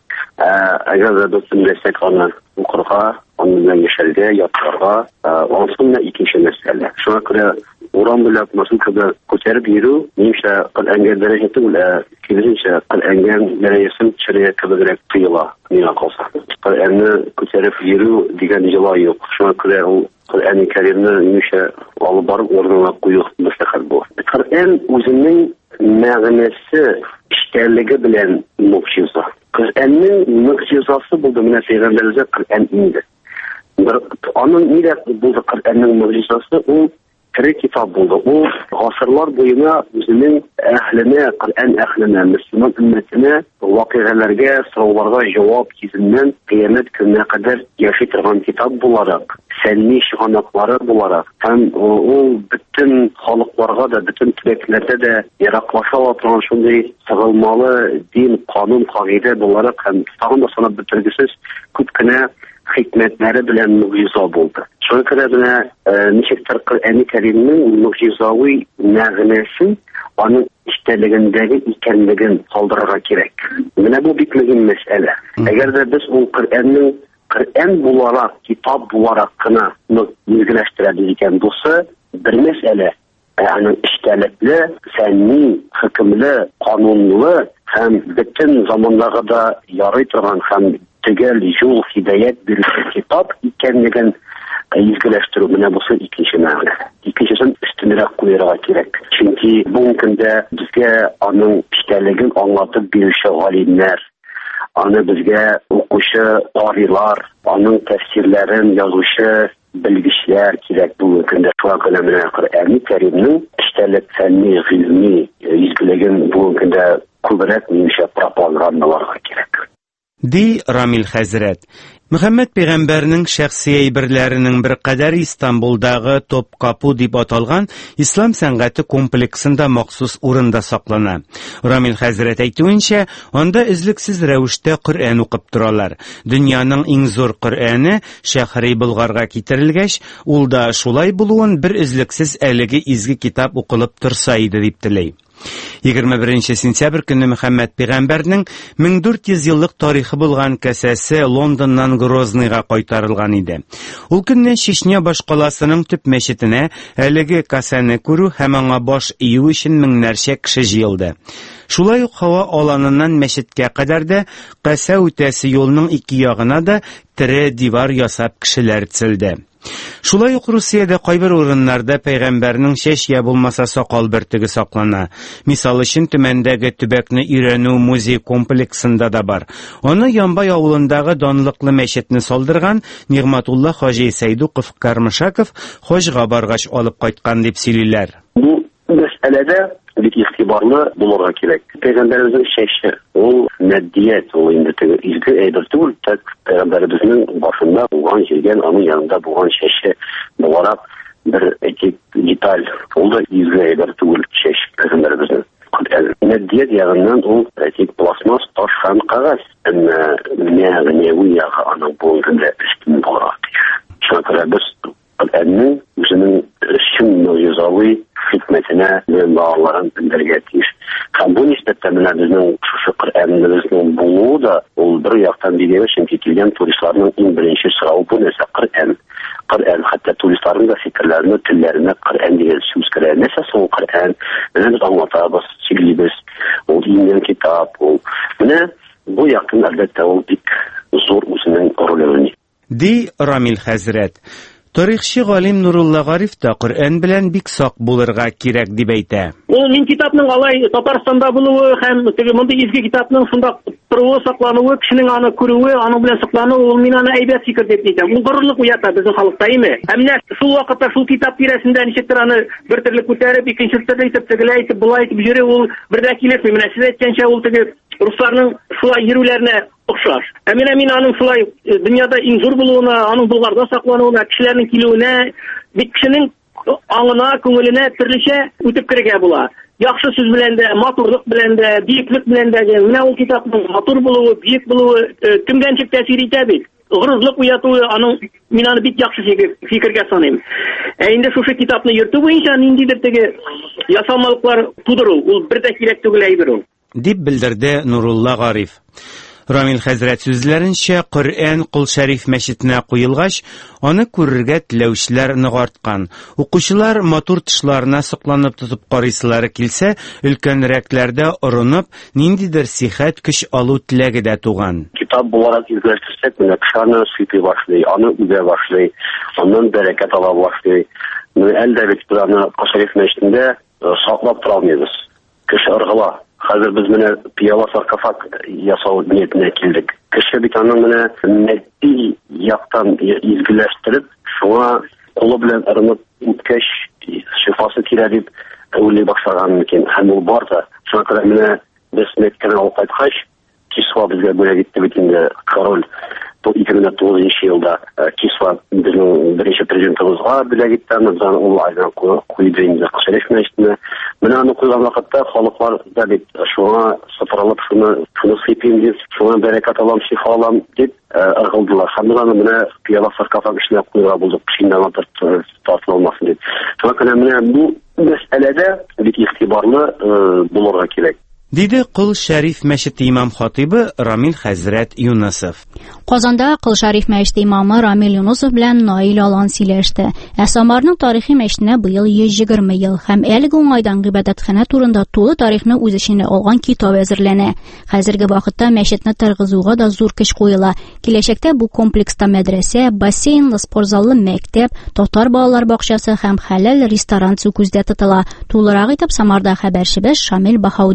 Әгәр без белсәк аны укырга, аны белән яшәргә, ятларга, ансында икенче мәсьәлә. Шуңа күрә урам белән мәсьәләдә күтәреп йөрү, минемчә Коръәнгә дәрәҗә түгел, киресенчә Коръәнгә дәрәҗәсен төшерергә кебегрәк тыела. Миңа калса. Коръәнне күтәреп йөрү дигән җыла юк. Шуңа күрә ул Коръән-и Кәримне минемчә алып барып урынына кую мәсьәлә бу. Коръән үзенең мәгънәсе эчтәлеге белән мөгъҗиза. Коръәннең мөгъҗизасы булды, менә Пәйгамбәргә Коръән инде. Бер аның нидә булды Коръәннең мөгъҗизасы? Ул тере китап булды. Ул гасырлар буена үзенең әһленә, Коръән әһленә, мөселман өммәтенә вакыйгаларга, сорауларга җавап кизеннән кыямәт көненә кадәр яши торган китап буларак, сәнни чыганаклары буларак, һәм ул бөтен халыкларга да, бөтен төбәкләрдә дә яраклаша торган шундый сыгылмалы дин, канун, кагыйдә буларак, һәм тагын да санап бетергесез күп кенә хикмәтләре белән мөгъҗиза булды. Шуңа күрә менә ничектер Коръән-и Кәримнең мөгъҗизави мәгънәсен аның эчтәлегендәге икәнлеген калдырырга кирәк. Менә бу бик мөһим мәсьәлә. Әгәр дә без ул Коръәннең Коръән буларак, китап буларак кына билгеләштерәбез икән булса, бер мәсьәлә. Аның эчтәлекле, фәнни, хөкемле, канунлы һәм бөтен заманнарга да ярый торган һәм төгәл юл, хидаят бирүче китап икәнлеген изгеләштерү, менә бусы икенче мәгънә. Икенчесен өстенрәк куярга кирәк. Чөнки бу көндә безгә аның эчтәлеген аңлатып бирүче галимнәр, аны безгә укучы карилар, аның тәфсирләрен язучы белгечләр кирәк бүгенге көндә. Шуңа күрә менә Коръән Кәримнең эчтәлек фәнни, гыйльми изгелеген бүгенге көндә күбрәк минемчә пропагандаларга кирәк. Ди Рамил хәзрәт. Мөхәммәд пәйгамбәрнең шәхси әйберләренең бер кадәр Истанбулдагы Топкапу дип аталган ислам сәнгате комплексында махсус урында саклана. Рамил хәзрәт әйтүенчә, анда өзлексез рәвештә Коръән укып торалар. Дөньяның иң зур Коръәне Шәһри Болгарга китерелгәч, ул да шулай булуын бер өзлексез әлеге изге китап укылып торса иде дип теләй. егерме беренче сентябрь көнне Мөхәммәд пәйгамбәрнең мең дүрт йөз еллык тарихы булган кәсәсе Лондоннан Грознойга кайтарылган иде. Ул көнне Чечня башкаласының төп мәчетенә әлеге кәсәне күрү һәм аңа баш ию өчен меңнәрчә кеше җыелды. Шулай ук һава аланыннан мәчеткә кадәр дә кәсә үтәсе юлның ике ягына да тере дивар ясап кешеләр тезелде. Шулай ук Русиядә кайбер урыннарда пәйгамбәрнең чәч я булмаса сакал бөртеге саклана. Мисал өчен Төмәндәге Төбәкне өйрәнү музей комплексында да бар. Аны Янбай авылындагы данлыклы мәчетне салдырган Нигъматулла Хаҗи Сәйдуков Кармышаков хаҗга баргач алып кайткан дип сөйлиләр. Бу мәсьәләдә бик игътибарлы булырга кирәк. Пәйгамбәребезнең чәче ул мәддият, ул инде изге әйбер түгел, тик пәйгамбәребезнең башында булган җиргән, аның янында булган чәче буларак бер этик деталь. Ул да изге әйбер түгел чәч пәйгамбәребезнең. Мәддият ягыннан ул этик пластмасс, таш һәм кагаз. Әмма мәгънәви ягы аның булганда үстен булырга тиеш. Шуңа күрә без Коръәннең үзенең чын мөҗизави хикмәтенә мәгълүматларын белдерергә тиеш. Һәм бу нисбәттә менә безнең шушы Коръәннебезнең булуы да ул бер яктан бигрәк чөнки килгән туристларның иң беренче сорауы бу нәрсә Коръән. Коръән хәтта туристларның да фикерләренә, телләренә Коръән дигән сүз керә. Нәрсә соң Коръән? Менә без аңлатабыз, сөйлибез. Ул диннең китап, ул. Менә бу яктан әлбәттә ул бик зур үзенең ролен. Ди Рамил хәзрәт. Тарихчы галим Нурулла Гариф та Коръән белән бик сак булырга кирәк дип әйтә. Ул мин китапның алай Татарстанда булуы һәм теге мондый изге китапның шунда торуы, саклануы, кешенең аны күрүе, аның белән саклануы, ул мин аны әйбәт фикер дип әйтәм. Ул горурлык уята безнең халыкта име? Һәм менә шул вакытта шул китап тирәсендә ничектер аны бер төрле күтәреп, икенче төрле итеп, тегеләй итеп, булай итеп йөри, ул бердә килешми. Менә сез әйткәнчә ул теге русларның шулай йөрүләренә охшаш. Ә менә мин аның шулай дөньяда иң зур булуына, аның Болгарда саклануына, кешеләрнең килүенә, бик кешенең аңына, күңеленә төрлечә үтеп керергә була. Яхшы сүз белән дә, матурлык белән дә, биеклек белән дә, менә ул китапның матур булуы, биек булуы кемгә ничек тәэсир итә бит? Гырызлык уятуы, аның мин аны бик яхшы фикергә саныйм. Ә инде шушы китапны йөртү буенча ниндидер теге ясалмалыклар тудыру, ул бер дә кирәк түгел әйбер ул. Дип белдерде Нурулла Гариф. Рамил хәзрәт сүзләренчә, Коръән Кол Шәриф мәчетенә куелгач, аны күрергә теләүчеләр нык арткан. Укучылар матур тышларына сокланып тотып карыйсылары килсә, өлкәнрәкләрдә орынып, ниндидер сихәт көч алу теләге дә туган. Китап буларак изләштерсәк, менә кешене сыйпый башлый, аны үбә башлый, аннан бәрәкәт ала башлый. Әлдә бит аны Кол Шәриф мәчетендә саклап тора алмыйбыз. Кеше ыргыла. Хәзер без менә пияла саркофаг ясау ниятенә килдек. Кеше бит аның менә мәдди яктан изгеләштереп, шуңа кулы белән ырынып үткәч шифасы килә дип уйлый башлаган микән. Һәм ул бар да. Шуңа күрә менә без мәктәпкә алып кайткач, Кисва безгә бүләк итте бит инде король. Бу ике мең тугызынчы елда Кисва безнең беренче президентыбызга бүләк итте, аны ул айдан куйды инде Кол Шәриф мәчетенә. Менә аны куйган вакытта халыклар да бит шуңа сыпырылып, шуны шуны сыйпыйм дип, шуңа бәрәкәт алам, шифа алам дип ыргылдылар. Һәм аны менә пияла саркофаг эшенә куйырга булдык, кешенән тартып алмасын дип. Шуңа күрә менә бу мәсьәләдә бик игътибарлы булырга кирәк. Диде Кол Шәриф мәчете имам-хатибы Рамил хәзрәт Юнусов. Казанда Кол Шәриф мәчете имамы Рамил Юнусов белән Наил Алан сөйләште. Ә Самарның тарихи мәчетенә быел йөз егерме ел һәм әлеге уңайдан гыйбадәтханә турында тулы тарихны үз эченә алган китап әзерләнә. Хәзерге вакытта мәчетне торгызуга да зур көч куела. Киләчәктә бу комплекста мәдрәсә, бассейнлы спортзаллы мәктәп, татар балалар бакчасы һәм хәләл ресторан күздә тотыла. Тулырак итеп Самарда хәбәрчебез Шамил Баһауддинны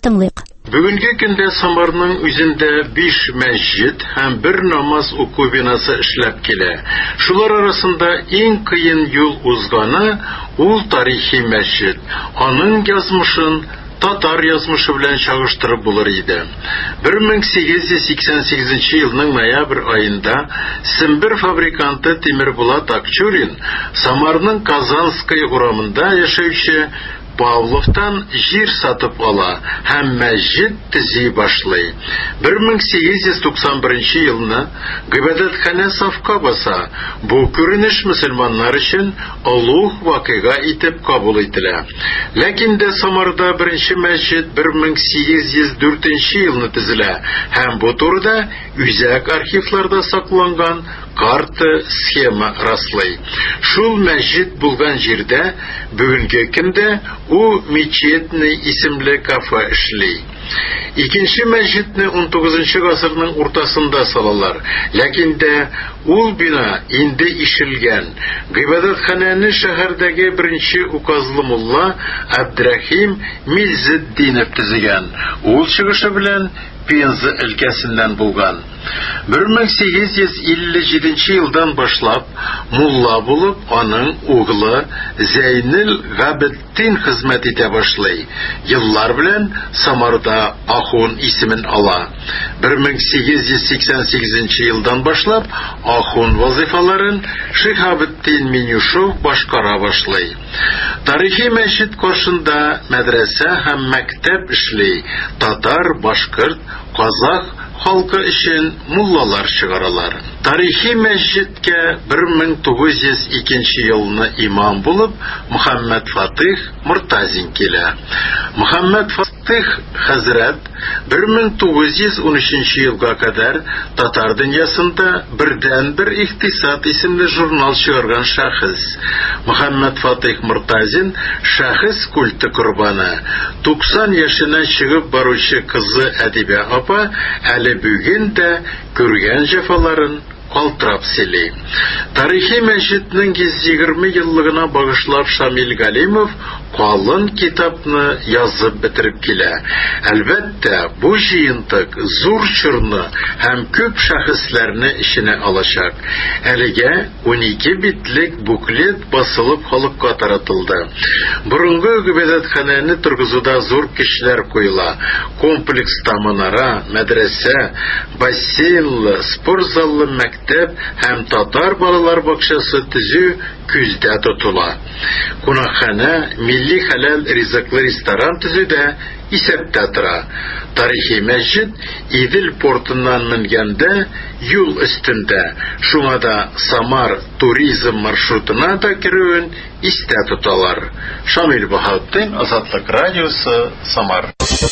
тыңлыйк. Бүгенге көндә Самарның үзендә биш мәсҗид һәм бер намаз уку бинасы эшләп килә. Шулар арасында иң кыен юл узганы ул тарихи мәсҗид. Аның язмышын татар язмышы белән чагыштырып булыр иде. бер мең сигез йөз сиксән сигезенче елның ноябрь аенда сембер фабриканты Тимербулат Акчурин Самарның Казанскай урамында яшәүче Павловтан җир сатып ала һәм мәсҗид төзи башлый. бер мең сигез йөз туксан беренче елны гыйбадәтханә сафка баса. Бу күренеш мөселманнар өчен олуг вакыйга итеп кабул ителә. Ләкин дә Самарда беренче мәсҗид бер мең сигез йөз дүртенче елны төзелә һәм бу турыда үзәк архивларда сакланган карта схема раслый. Шул мәсҗид булган җирдә бүгенге көндә у Мечетный исемле кафе эшли. Икенче мәсҗидне ун тугызынчы гасырның уртасында салалар. Ләкин дә ул бина инде ишелгән. Гыйбадәтханәне шәһәрдәге беренче указлы мулла Абдрахим Миззетдинов төзегән. Ул чыгышы белән Пенза өлкәсеннән булган. бер мең сигез йөз илле җиденче елдан башлап мулла булып, аның углы Зәйнел Габеддин хезмәт итә башлый. Еллар белән Самарда Ахун исемен ала. бер мең сигез йөз сиксән сигезенче елдан башлап Ахун вазифаларын Шиһабетдин Минюшев башкара башлый. Тарихи мәчет каршында мәдрәсә һәм мәктәп эшли. Татар, башкорт, казах халкы өчен муллалар чыгаралар. Тарихи мәсҗидкә бер мең тугыз йөз икенче елны имам булып Мөхәммәд Фатих Мортазин килә. Мөхәммәд Фатих хәзрәт бер мең тугыз йөз ун өченче елга кадәр татар дөньясында бердән-бер Ихтисад исемле журнал чыгарган шәхес. Мөхәммәд Фатих Мортазин шәхес культы корбаны. туксан яшенә чыгып баручы кызы Әдибә апа әле бүген дә күргән җәфаларын калтырап сөйли. Тарихи мәчетнең йөз егерме еллыгына багышлап Шамил Галимов калын китапны язып бетереп килә. Әлбәттә, бу җыентык зур чорны һәм күп шәхесләрне иченә алачак. Әлегә ун ике битлек буклет басылып халыкка таратылды. Борынгы гыйбадәтханәне торгызуда зур көчләр куела. Комплекста манара, мәдрәсә, бассейнлы, спорт залы, мәктәп һәм татар балалар бакчасы төзү күздә тотыла. Кунакханә, милли хәләл ризыклы ресторан төзүдә исәптә тора. Тарихи мәсҗид Идел портыннан менгәндә юл өстендә. Шуңа да Самар туризм маршрутына да керүен истә тоталар. Шамил Баһаутдин, Азатлык радиосы, Самар.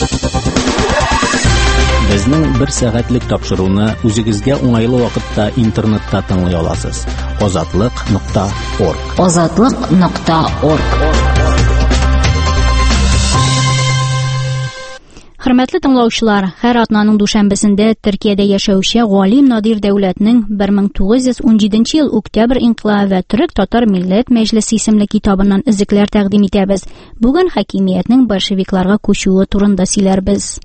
Безнең бер сәгатьлек тапшыруны үзегезгә уңайлы вакытта интернетта тыңлый аласыз. азатлык нокта орг. азатлык нокта орг. Хөрмәтле тыңлаучылар, һәр атнаның дүшәмбесендә Төркиядә яшәүче Галим Надир Дәүләтнең бер мең тугыз йөз ун җиденче ел Октябрь инкыйлабы ва Төрек татар милләт мәҗлесе исемле китабыннан изекләр тәкъдим итәбез. Бүген хакимиятның большевикларга күчүе турында сөйләрбез.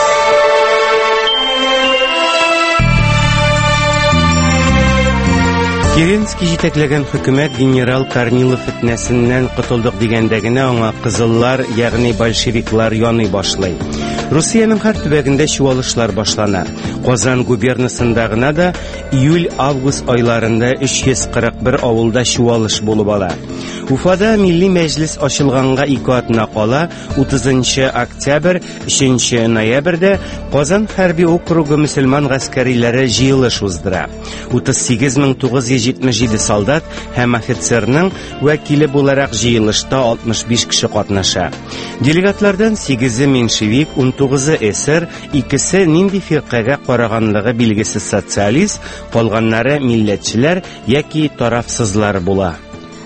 Керенский җитәкләгән хөкүмәт генерал Корнилов фитнәсеннән котылдык дигәндә генә аңа кызыллар, ягъни большевиклар яный башлый. Русиянең һәр төбәгендә чуалышлар башлана. Казан губернасында гына да июль-август айларында өч йөз кырык бер авылда чуалыш булып ала. Уфада милли мәҗлес ачылганга ике атна кала, утызынчы октябрь, өченче ноябрьдә Казан хәрби округы мөселман гаскәриләре җыелыш уздыра. утыз сигез мең тугыз йөз җитмеш җиде солдат һәм офицерның вәкиле буларак җыелышта алтмыш биш кеше катнаша. Делегатлардан сигезе меньшевик, ун тугызы эсер, икесе нинди фиркага караганлыгы билгесез социалист, калганнары милләтчеләр яки тарафсызлар була.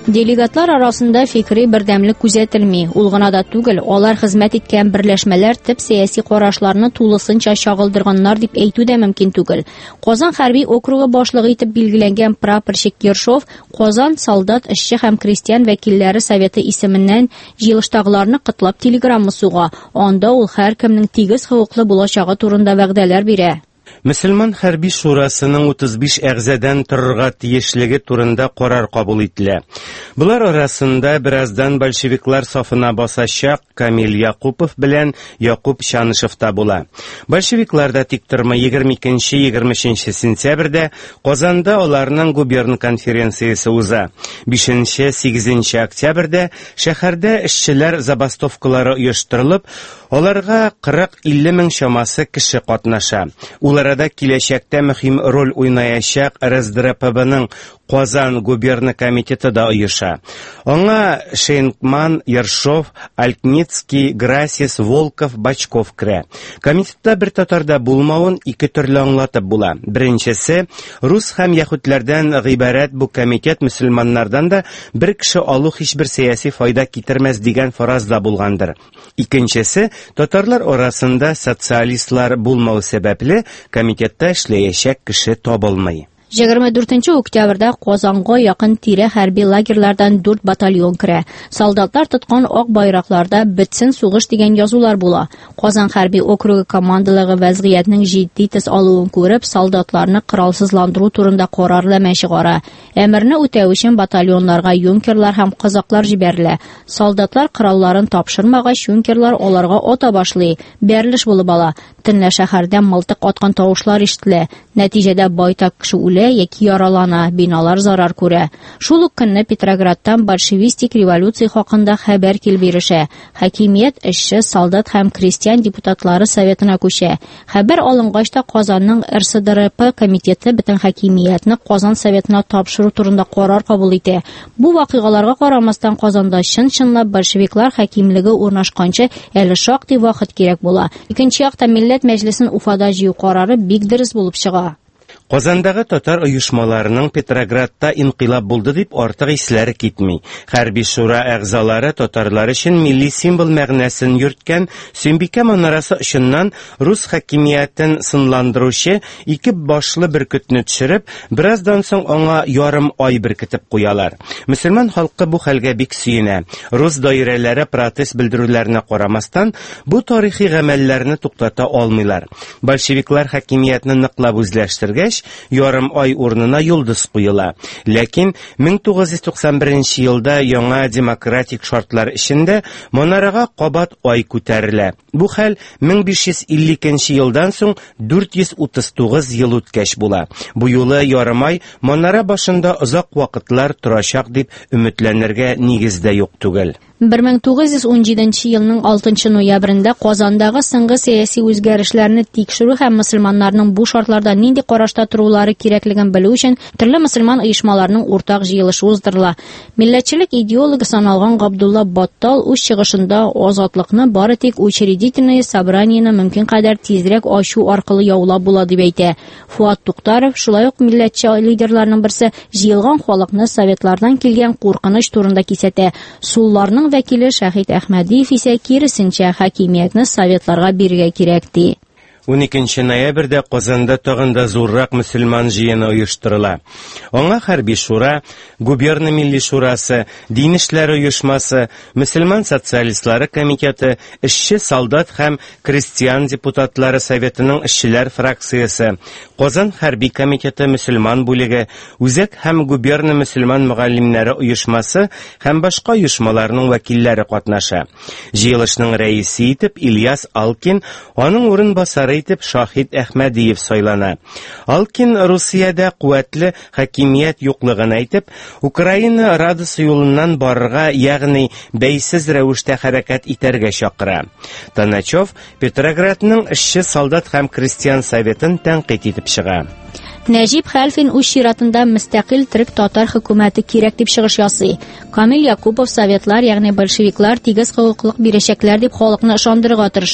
Делегатлар арасында фикри бердәмлек күзәтелми. Ул гына да түгел, алар хезмәт иткән берләшмәләр төп сәяси карашларны тулысынча чагылдырганнар дип әйтү дә мөмкин түгел. Казан хәрби округы башлыгы итеп билгеләнгән прапорщик Ершов Казан солдат, эшче һәм крестьян вәкилләре советы исеменнән җыелыштагыларны котлап телеграмма суга. Анда ул һәркемнең тигез хокуклы булачагы турында вәгъдәләр бирә. Мөселман хәрби шурасының утыз биш әгъзадан торырга тиешлеге турында карар кабул ителә. Булар арасында бераздан большевиклар сафына басачак Камил Якупов белән Якуб Чанышев та була. Большевикларда тиктормы егерме икенче - егерме өченче сентябрьдә Казанда аларның губерн конференциясе уза. бишенче - сигезенче октябрьдә шәһәрдә эшчеләр забастовкалары оештырылып, аларга кырык-илле мең чамасы кеше катнаша. Уларда киләчәктә мөһим роль уйнаячак РСДРПбның Казан губерна комитеты да оеша. Аңа Шейнкман, Ершов, Алькницкий, Грасис, Волков, Бачков керә. Комитетта бер татарда булмавын ике төрле аңлатып була. Беренчесе, рус һәм яһүдләрдән гыйбарәт бу комитет мөселманнардан да бер кеше алу һичбер сәяси файда китермәс дигән фараз да булгандыр. Икенчесе, татарлар арасында социалистлар булмау сәбәпле комитетта эшләячәк кеше табылмый. егерме дүртенче октябрьдә Казанга якын тирә хәрби лагерьлардан дүрт батальон керә. Солдатлар тоткан ак байракларда "Бетсен сугыш" дигән язулар була. Казан хәрби округы командалыгы вазгыятның җитди төс алуын күреп, солдатларны коралсызландыру турында карар ләмә чыгара. Әмерне үтәү өчен батальоннарга юнкерлар һәм кызаклар җибәрелә. Солдатлар коралларын тапшырмагач, юнкерлар аларга ата башлый. Бәрелеш булып ала. Төнлә шәһәрдә мылтык аткан тавышлар ишетелә. Нәтиҗәдә байтак кеше үлә яки яралана, биналар зарар күрә. Шул ук көнне Петроградтан большевистик революция хакында хәбәр килеп ирешә. Хакимият эшче, солдат һәм крестьян депутатлары советына күчә. Хәбәр алынгач та Казанның РСДРП комитеты бөтен хакимиятны Казан советына тапшыру турында карар кабул итә. Бу вакыйгаларга карамастан Казанда чын-чынлап большевиклар хакимлеге урнашканча әле шактый вакыт кирәк була. Икенче якта Милләт Мәҗлесен Уфада җыю карары бик дөрес булып чыга. Казандагы татар оешмаларының Петроградта инкыйлаб булды дип артык исләре китми. Хәрби шура әгъзалары татарлар өчен милли символ мәгънәсен йөрткән Сөмбикә манарасы өченнән рус хакимиятен сынландыручы ике башлы бөркетне төшереп, бераздан соң аңа ярым ай беркетеп куялар. Мөселман халкы бу хәлгә бик сөенә. Рус даирәләре протест белдерүләренә карамастан, бу тарихи гамәлләрне туктата алмыйлар. Большевиклар хакимиятны ныклап үзләштергәч, ярым ай урынына йолдыз куела. Ләкин мең тугыз йөз туксан беренче елда яңа демократик шартлар эчендә манарага кабат ай күтәрелә. Бу хәл мең биш йөз илле икенче елдан соң дүрт йөз утыз тугыз ел үткәч була. Бу юлы ярым ай манара башында озак вакытлар торачак дип өметләнергә нигез дә юк түгел. бер мең тугыз йөз ун җиденче елның алтынчы ноябрендә Казандагы соңгы сәяси үзгәрешләрне тикшерү һәм мөселманнарның бу шартларда нинди карашта торулары кирәклеген белү өчен төрле мөселман оешмаларының уртак җыелышы уздырыла. Милләтчелек идеологы саналган Габдулла Баттал үз чыгышында азатлыкны бары тик учредительное собраниене мөмкин кадәр тизрәк ачу аркылы яулап була дип әйтә. Фуат Туктаров, шулай ук милләтче лидерларның берсе, җыелган халыкны советлардан килгән куркыныч турында кисәтә. Сулларның вәкиле Шәһид Әхмәдиев исә киресенчә хакимиятны советларга бирергә кирәк ди. уникенче ноябрьдә Казанда тагын да зуррак мөселман җыены оештырыла. Аңа хәрби шура, губерна милли шурасы, дин эшләре оешмасы, мөселман социалистлары комитеты, эшче, солдат һәм крестьян депутатлары советының эшчеләр фракциясе, Казан хәрби комитеты мөселман бүлеге, үзәк һәм губерна мөселман мөгаллимнәре оешмасы һәм башка оешмаларның вәкилләре катнаша. Җыелышның рәисе итеп Ильяс Алкин, аның урынбасары итеп Шаһид Әхмәдиев сайлана. Алкин Русиядә куәтле хакимият юклыгын әйтеп, Украина радысы юлыннан барырга, ягъни бәйсез рәвештә хәрәкәт итәргә чакыра. Таначев Петроградның эшче, солдат һәм крестьян советын тәнкыйть итеп чыга. Нәҗип Хәлфин үз чиратында мөстәкыйль төрек татар хөкүмәте кирәк дип чыгыш ясый. Камил Якупов советлар, ягъни большевиклар тигез хокуклык бирәчәкләр дип халыкны ышандырырга тырыша.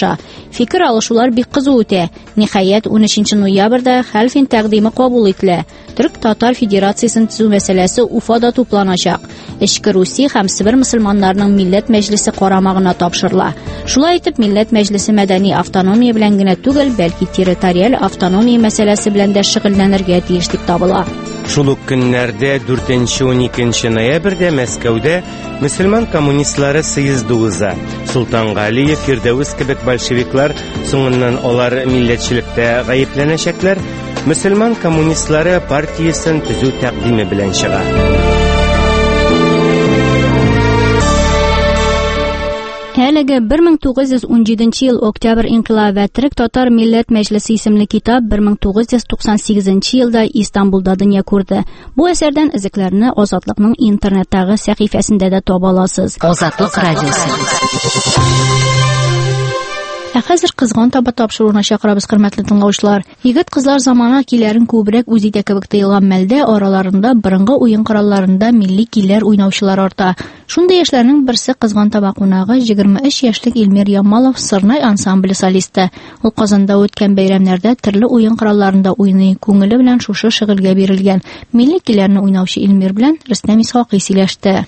Фикер алышулар бик кызу үтә. Ниһаять, унөченче ноябрьдә хәлфин тәкъдиме кабул ителә. Төрек-татар федерациясен төзү мәсьәләсе Уфада тупланачак. Эчке Русия һәм Себер мөселманнарының милләт мәҗлесе карамагына тапшырыла. Шулай итеп, милләт мәҗлесе мәдәни автономия белән генә түгел, бәлки территориаль автономия мәсьәләсе белән дә шөгыльләнергә тиеш дип табыла. Шул ук көннәрдә дүртенче-уникенче ноябрьдә Мәскәүдә мөселман коммунистлары съезды уза. Солтан Галиев, Фирдәүс кебек большевиклар соңыннан алар милләтчелектә гаепләнәчәкләр. Мөселман коммунистлары партиясын төзү тәкъдиме белән чыга. Әлеге бер мең тугыз йөз унҗиденче ел октябрь инкыйлабы Төрек татар милләт мәҗлесе исемле китап бер мең тугыз йөз туксан сигезенче елда Истанбулда дөнья күрде. Бу әсәрдән өзекләрне Азатлыкның интернеттагы сәхифәсендә дә таба аласыз. Азатлык радиосы. Ә хәзер кызган таба тапшыруына чакырабыз, хөрмәтле тыңлаучылар. Егет-кызлар замана киләрен күбрәк үзидә кебек тыелган мәлдә араларында борынгы уен коралларында милли киләр уйнаучылар арта. Шундый яшьләрнең берсе кызган таба кунагы егерме өч яшьлек Илмир Ямалов, Сырнай ансамбле солисты. Ул Казанда үткән бәйрәмнәрдә төрле уен коралларында уйный, күңеле белән шушы шөгыльгә бирелгән. Милли киләрне уйнаучы Илмир белән Рөстәм Исхакый сөйләште.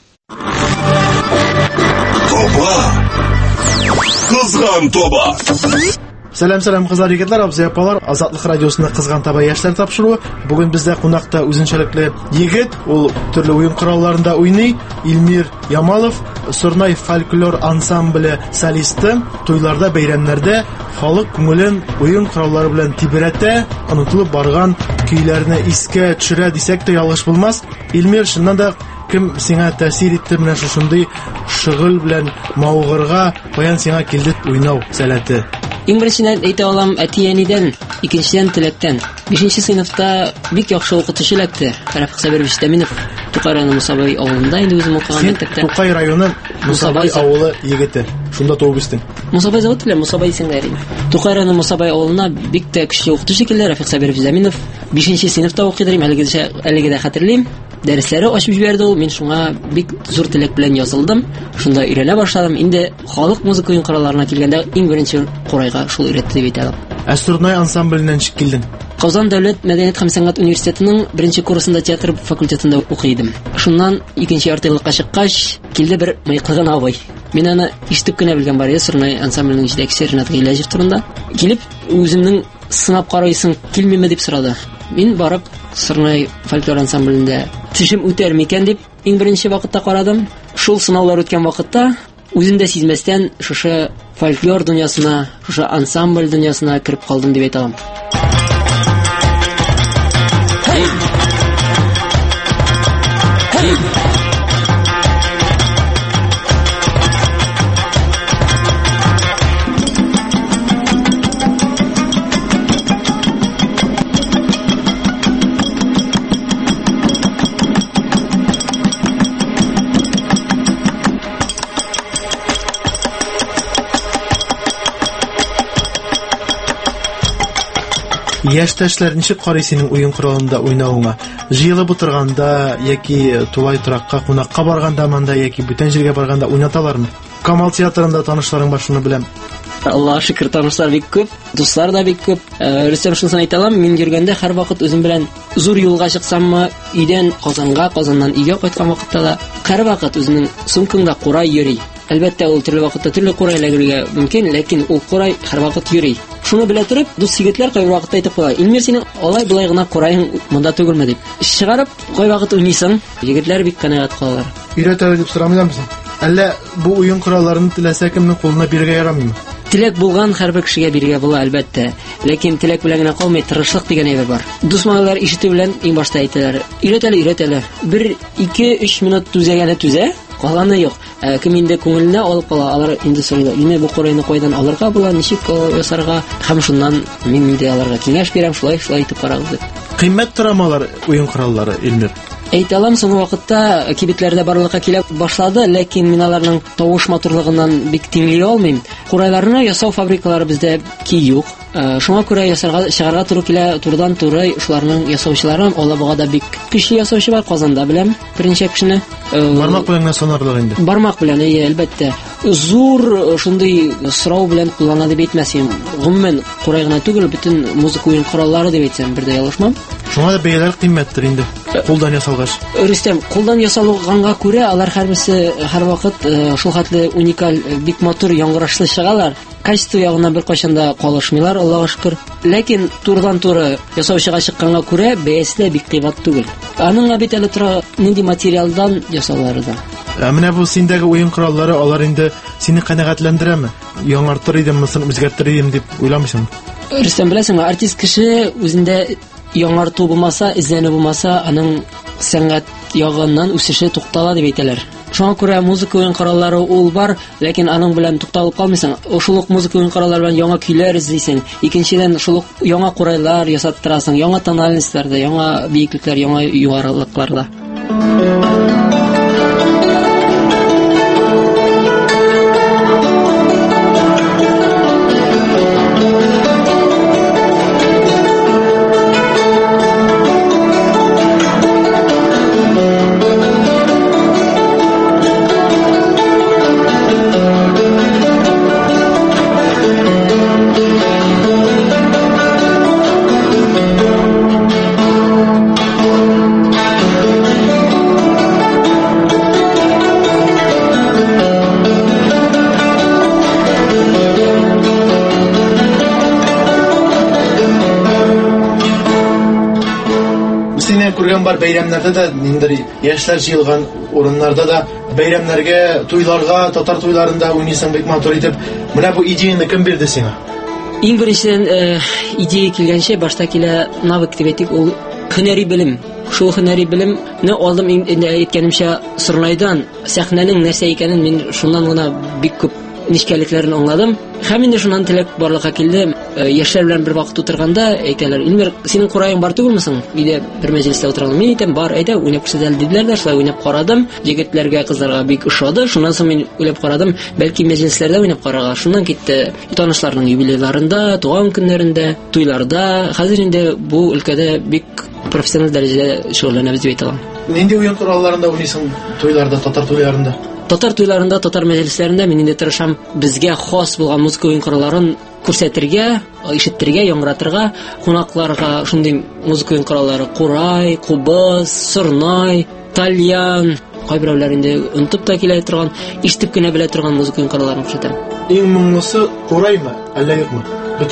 Кызган таба. Сәлам-сәлам кызлар, егетләр, абзый апалар. Азатлык радиосында кызган таба яшьләр тапшыруы. Бүген бездә кунакта үзенчәлекле егет, ул төрле уен коралларында уйный, Илмир Ямалов, Сырнай фольклор ансамбле солисты. Туйларда, бәйрәмнәрдә халык күңелен уен кораллары белән тибрәтә, онытылып барган көйләрне искә төшерә дисәк тә ялгыш булмас. Илмир, шуннан да кем сиңа тәэсир итте менә шушындый шөгыль белән мавыгырга, каян сиңа килде уйнау сәләте? Иң беренчедән әйтә алам, әти-әнидән, икенчедән теләктән. бишенче сыйныфта бик яхшы укытучы эләкте. Рафик Сабирович Тәминов, Тукай районы Мусабай авылында инде үзем укыган мәктәптә. Тукай районы Мусабай авылы егете. Шунда туып үстең. Мусабай завод белән Мусабай исемләре. Тукай районы Мусабай авылына бик тә көчле укытучы килде, Рафик Сабирович Тәминов. бишенче сыйныфта укыдым, әлегә дә хәтерлим. Дәресләре ачып җибәрде ул, мин шуңа бик зур теләк белән язылдым. Шунда өйрәнә башладым. Инде халык музыка уен коралларына килгәндә иң беренче Курайга шул өйрәтте дип әйтәләр. Ә Сырнай ансамбленнән килдең? Казан дәүләт мәдәният һәм сәнгать университетының беренче курсында театр факультетында укыйдым. Шуннан икенче яртыйлыкка чыккач, килде бер мыйкыган абый. Мин аны ишетеп кенә белгән бар иде, Сырнай ансамбленең җитәкчесе Ринат Гыйләҗев турында. Килеп, үземнең сынап карыйсың килмиме дип сорады. Мин барып Сырнай фольклор ансамблендә тишем үтәр микән дип иң беренче вакытта карадым. Шул сынаулар үткән вакытта үземдә сизмәстән шушы фольклор дөньясына, шушы ансамбль дөньясына кирип калдым дип әйтәм. Яшьтәшләр ничек карый синең уен коралында уйнавыңа? Җыелып утырганда яки тулай торакка, кунакка барганда мында яки бүтән җиргә барганда уйнаталармы? Камал театрында танышларың бар, шуны беләм. Аллаһ шөкер, танышлар бик күп, дуслар да бик күп. Рөстәм, шунысын әйтә алам, мин йөргәндә һәр вакыт үзем белән зур юлга чыксаммы, өйдән Казанга, Казаннан өйгә кайткан вакытта да һәр вакыт үзенең сумкаңда курай йөри. Әлбәттә, ул төрле вакытта төрле курай эләгергә мөмкин, ләкин ул курай һәр вакыт йөри. Шуны белә торып, дус егетләр кай вакытта әйтеп куя: "Илмир, синең алай булай гына курайың монда түгелме?" дип. Чыгарып, кай вакыт уйныйсың? Егетләр бик канәгать калалар. Өйрәтәләр дип сорамыйсың? Әллә бу уен коралларын теләсә кемнең кулына бирергә ярамыймы? Теләк булган һәрбер кешегә бирергә була, әлбәттә. Ләкин теләк белән генә калмый, тырышлык дигән әйбер бар. Дус-малайлар ишетү белән иң башта әйтәләр: "Өйрәтәләр, өйрәтәләр. бер ике өч минут түзәгәне түзә, калганы юк." Кем инде күңеленә алып кала, алар инде сорыйлар: "Илме, бу курайны кайдан алырга була, ничек ясарга?" Һәм шуннан мин инде аларга киңәш бирәм, шулай шулай итеп карагыз дип. Кыйммәт торамалар уен кораллары, Илмир? Әйтә алам, соңгы вакытта кибетләрдә барлыкка килә башлады, ләкин мин аларның тавыш матурлыгыннан бик тиңли алмыйм. Курайларны ясау фабрикалары бездә ки юк. Шуңа күрә ясарга чыгарга туры килә, турыдан туры шуларның ясаучыларын Алабугада бик көчле ясаучы бар, Казанда беләм беренче кешене. Бармак белән санарлык инде. Бармак белән, әйе, әлбәттә. Зур шундый сорау белән куллана дип әйтмәсем. Гомумән курай гына түгел, бөтен музыка уен кораллары дип әйтсәм, бердә ялышмам. Шуңа да бәяләр кыйммәттер инде. Кулдан ясалгач. Рөстәм, кулдан ясалганга күрә алар һәрберсе һәрвакыт шул хәтле уникаль, бик матур, яңгырашлы чыгалар. Качество ягыннан бер кайчан да калышмыйлар, Аллаһка шөкер. Ләкин турыдан туры ясаучыга чыкканга күрә бәясе бик кыйммәт түгел. Аның бит әле тора нинди материалдан ясалары да. Ә менә бу синдәге уен кораллары, алар инде сине канәгатьләндерәме? Яңартыр идем, мысын үзгәртер идем дип уйламыйсыңмы? Рөстәм, беләсеңме, артист кеше үзендә яңарту булмаса, изләнү булмаса, аның сәнгать ягыннан үсеше туктала дип әйтәләр. Шуңа күрә музыка уен кораллары ул бар, ләкин аның белән тукталып калмыйсың. Шул ук музыка уен кораллары белән яңа көйләр эзлисең. Икенчедән, шул ук яңа курайлар ясаттырасың, яңа тональностьларда, яңа биеклекләр, яңа югарылыкларда. Бар бәйрәмнәрдә дә, ниндер яшьләр җыелган урыннарда да бәйрәмнәргә, туйларга, татар туйларында уйныйсың бик матур итеп. Менә бу идеяны кем бирде сиңа? Иң беренчедән идея килгәнче башта килә навык дип әйтик, ул һөнәри белем. Шул һөнәри белемне алдым инде әйткәнемчә Сырнайдан. Сәхнәнең нәрсә икәнен мин шуннан гына бик күп нишкәлекләрен аңладым. Һәм инде шуннан теләк барлыкка килде. Яшьләр белән бер вакыт утырганда әйтәләр: "Илмир, синең кураең бар түгелме соң?" Диде, бер мәҗлестә утырган. Мин әйтәм: "Бар, әйдә, уйнап күрсәтәләр" диделәр дә, шулай уйнап карадым. Җегетләргә, кызларга бик ошады. Шуннан соң мин уйлап карадым, бәлки мәҗлесләрдә уйнап карарга. Шуннан китте. Танышларның юбилейларында, туган көннәрендә, туйларда. Хәзер инде бу өлкәдә бик профессиональ дәрәҗәдә шөгыльләнәбез дип әйтә алам. Нинди уен коралларында уйныйсың туйларда, татар туйларында? Татар туйларында, татар мәҗлесләрендә мин инде тырышам безгә хас булган музыка уен коралларын күрсәтергә, ишеттергә, яңгыратырга, кунакларга шундый музыка уен кораллары: курай, кубыз, сырнай, тальян, кайберләр инде унтып та килә торган, ишетеп кенә белә торган музыка уен коралларын күрсәтәм. Иң моңлысы кураймы, әллә юкмы?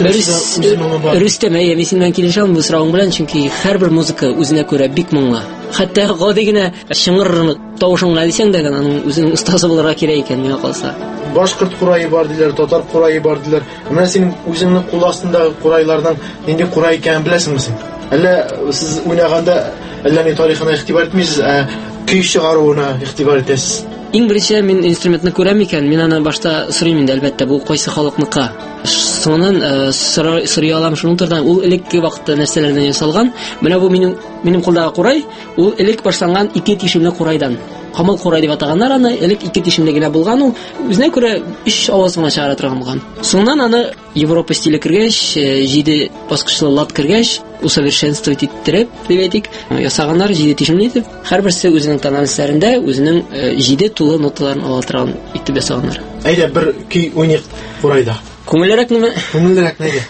Рөстәм, әйе, мин синнән килешәм бу сорауың белән, чөнки һәрбер музыка үзенә күрә бик моңлы. Хәтта гади генә шыңгыр тавышыңа дисәң дә, аның үзенең остасы булырга кирәк икән, миңа калса. Башкорт курае бар диләр, татар курае бар диләр. Менә син үзеңнең кул астындагы курайлардан нинди курай икәнен беләсеңме син? Әллә сез уйнаганда әллә ни тарихына игътибар итмисез, ә көй чыгаруына игътибар итәсез? Иң беренче мин инструментны күрәм икән, мин аны башта сорыйм инде, әлбәттә, бу кайсы халыкныкы. Соңыннан сорый алам шуның турыдан, ул элекке вакытта нәрсәләрдән ясалган. Менә бу минем минем кулдагы курай, ул элек башланган ике тишемле курайдан. Камыл курай дип атаганнар аны, элек ике тишемле генә булган ул, үзенә күрә өч аваз гына чыгара торган булган. Соңыннан аны Европа стиле кергәч, җиде баскычлы лад кергәч, усовершенствовать иттереп, дип әйтик, ясаганнар җиде тишемле итеп, һәрберсе үзенең тональностьләрендә үзенең җиде тулы ноталарын ала торган итеп ясаганнар. Әйдә, бер көй уйныйк курайда. Күңеллерәк неме? Күңеллерәк нәгә?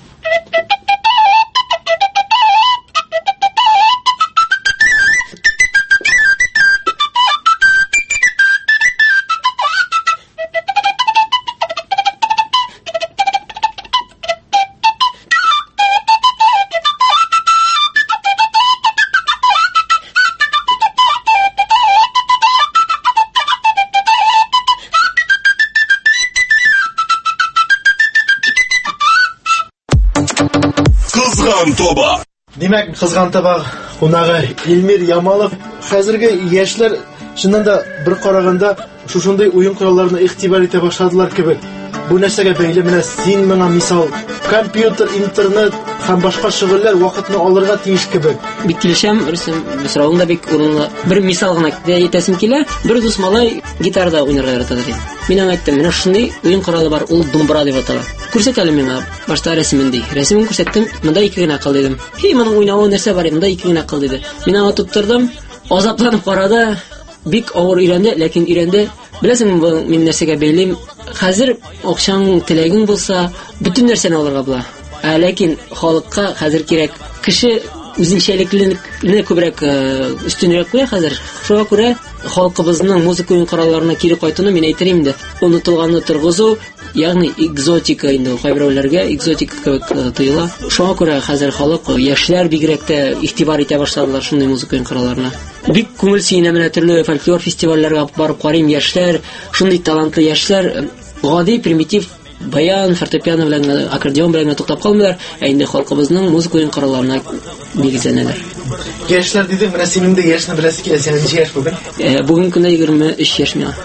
Димәк, кызган табак кунагы Илмир Ямалов. Хәзерге яшьләр чыннан да бер караганда шушындай уен коралларына игътибар итә башладылар кебек. Бу нәрсәгә бәйле? Менә син моңа мисал, компьютер, интернет, һәм башка шөгыльләр вакытны алырга тиеш кебек. Бик килешәм, Рөстәм, соравың да бик урынлы. Бер мисал гына әйтәсем килә. Бер дус малай гитарада уйнарга ярата ди. Мин аңа әйттем, менә шундый уен коралы бар, ул думбра дип атала. Күрсәт әле миңа, башта рәсемен ди. Рәсемен күрсәттем, монда ике генә кыл дидем. Хи, моның уйнавы нәрсә бар, монда ике генә кыл диде. Мин аңа тоттырдым, азапланып карады, бик авыр өйрәнде, ләкин өйрәнде. Беләсеңме, бу мин нәрсәгә бәйлим? Хәзер акчаң, теләгең булса, бөтен нәрсәне алырга була. Ә ләкин халыкка хәзер кирәк кеше үзенчәлеклене күбрәк өстенрәк куя хәзер. Шуңа күрә халкыбызның музыка уен коралларына кире кайтуны мин әйтер инде. Унытылганны торгызу, ягъни экзотика инде кайберәүләргә экзотика кебек тоела. Шуңа күрә хәзер халык, яшьләр бигрәк тә игътибар итә башладылар шундый музыка уен коралларына. Бик күңел сөенә менә төрле фольклор фестивальләргә барып карыйм, яшьләр, шундый талантлы яшьләр, гади примитив баян, фортепиано белән, аккордеон белән туктап калмыйлар, ә инде халкыбызның музыка уен коралларына нигезләнәләр. Яшьләр дидең, менә синең дә яшьне беләсе килә, синең ничә яшь бүген? Бүген көндә егерме өч яшь миңа.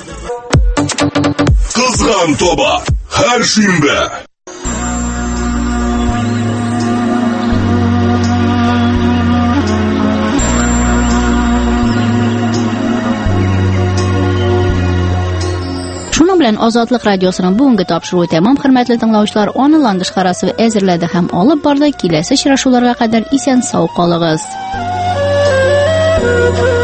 Кызган тоба һәр шимбә. Шуның белән Азатлык радиосының бүгенге тапшыруы тәмам, хөрмәтле тыңлаучылар. Аны Ландыш Карасова әзерләде һәм алып барды. Киләсе очрашуларга кадәр исән-сау калыгыз.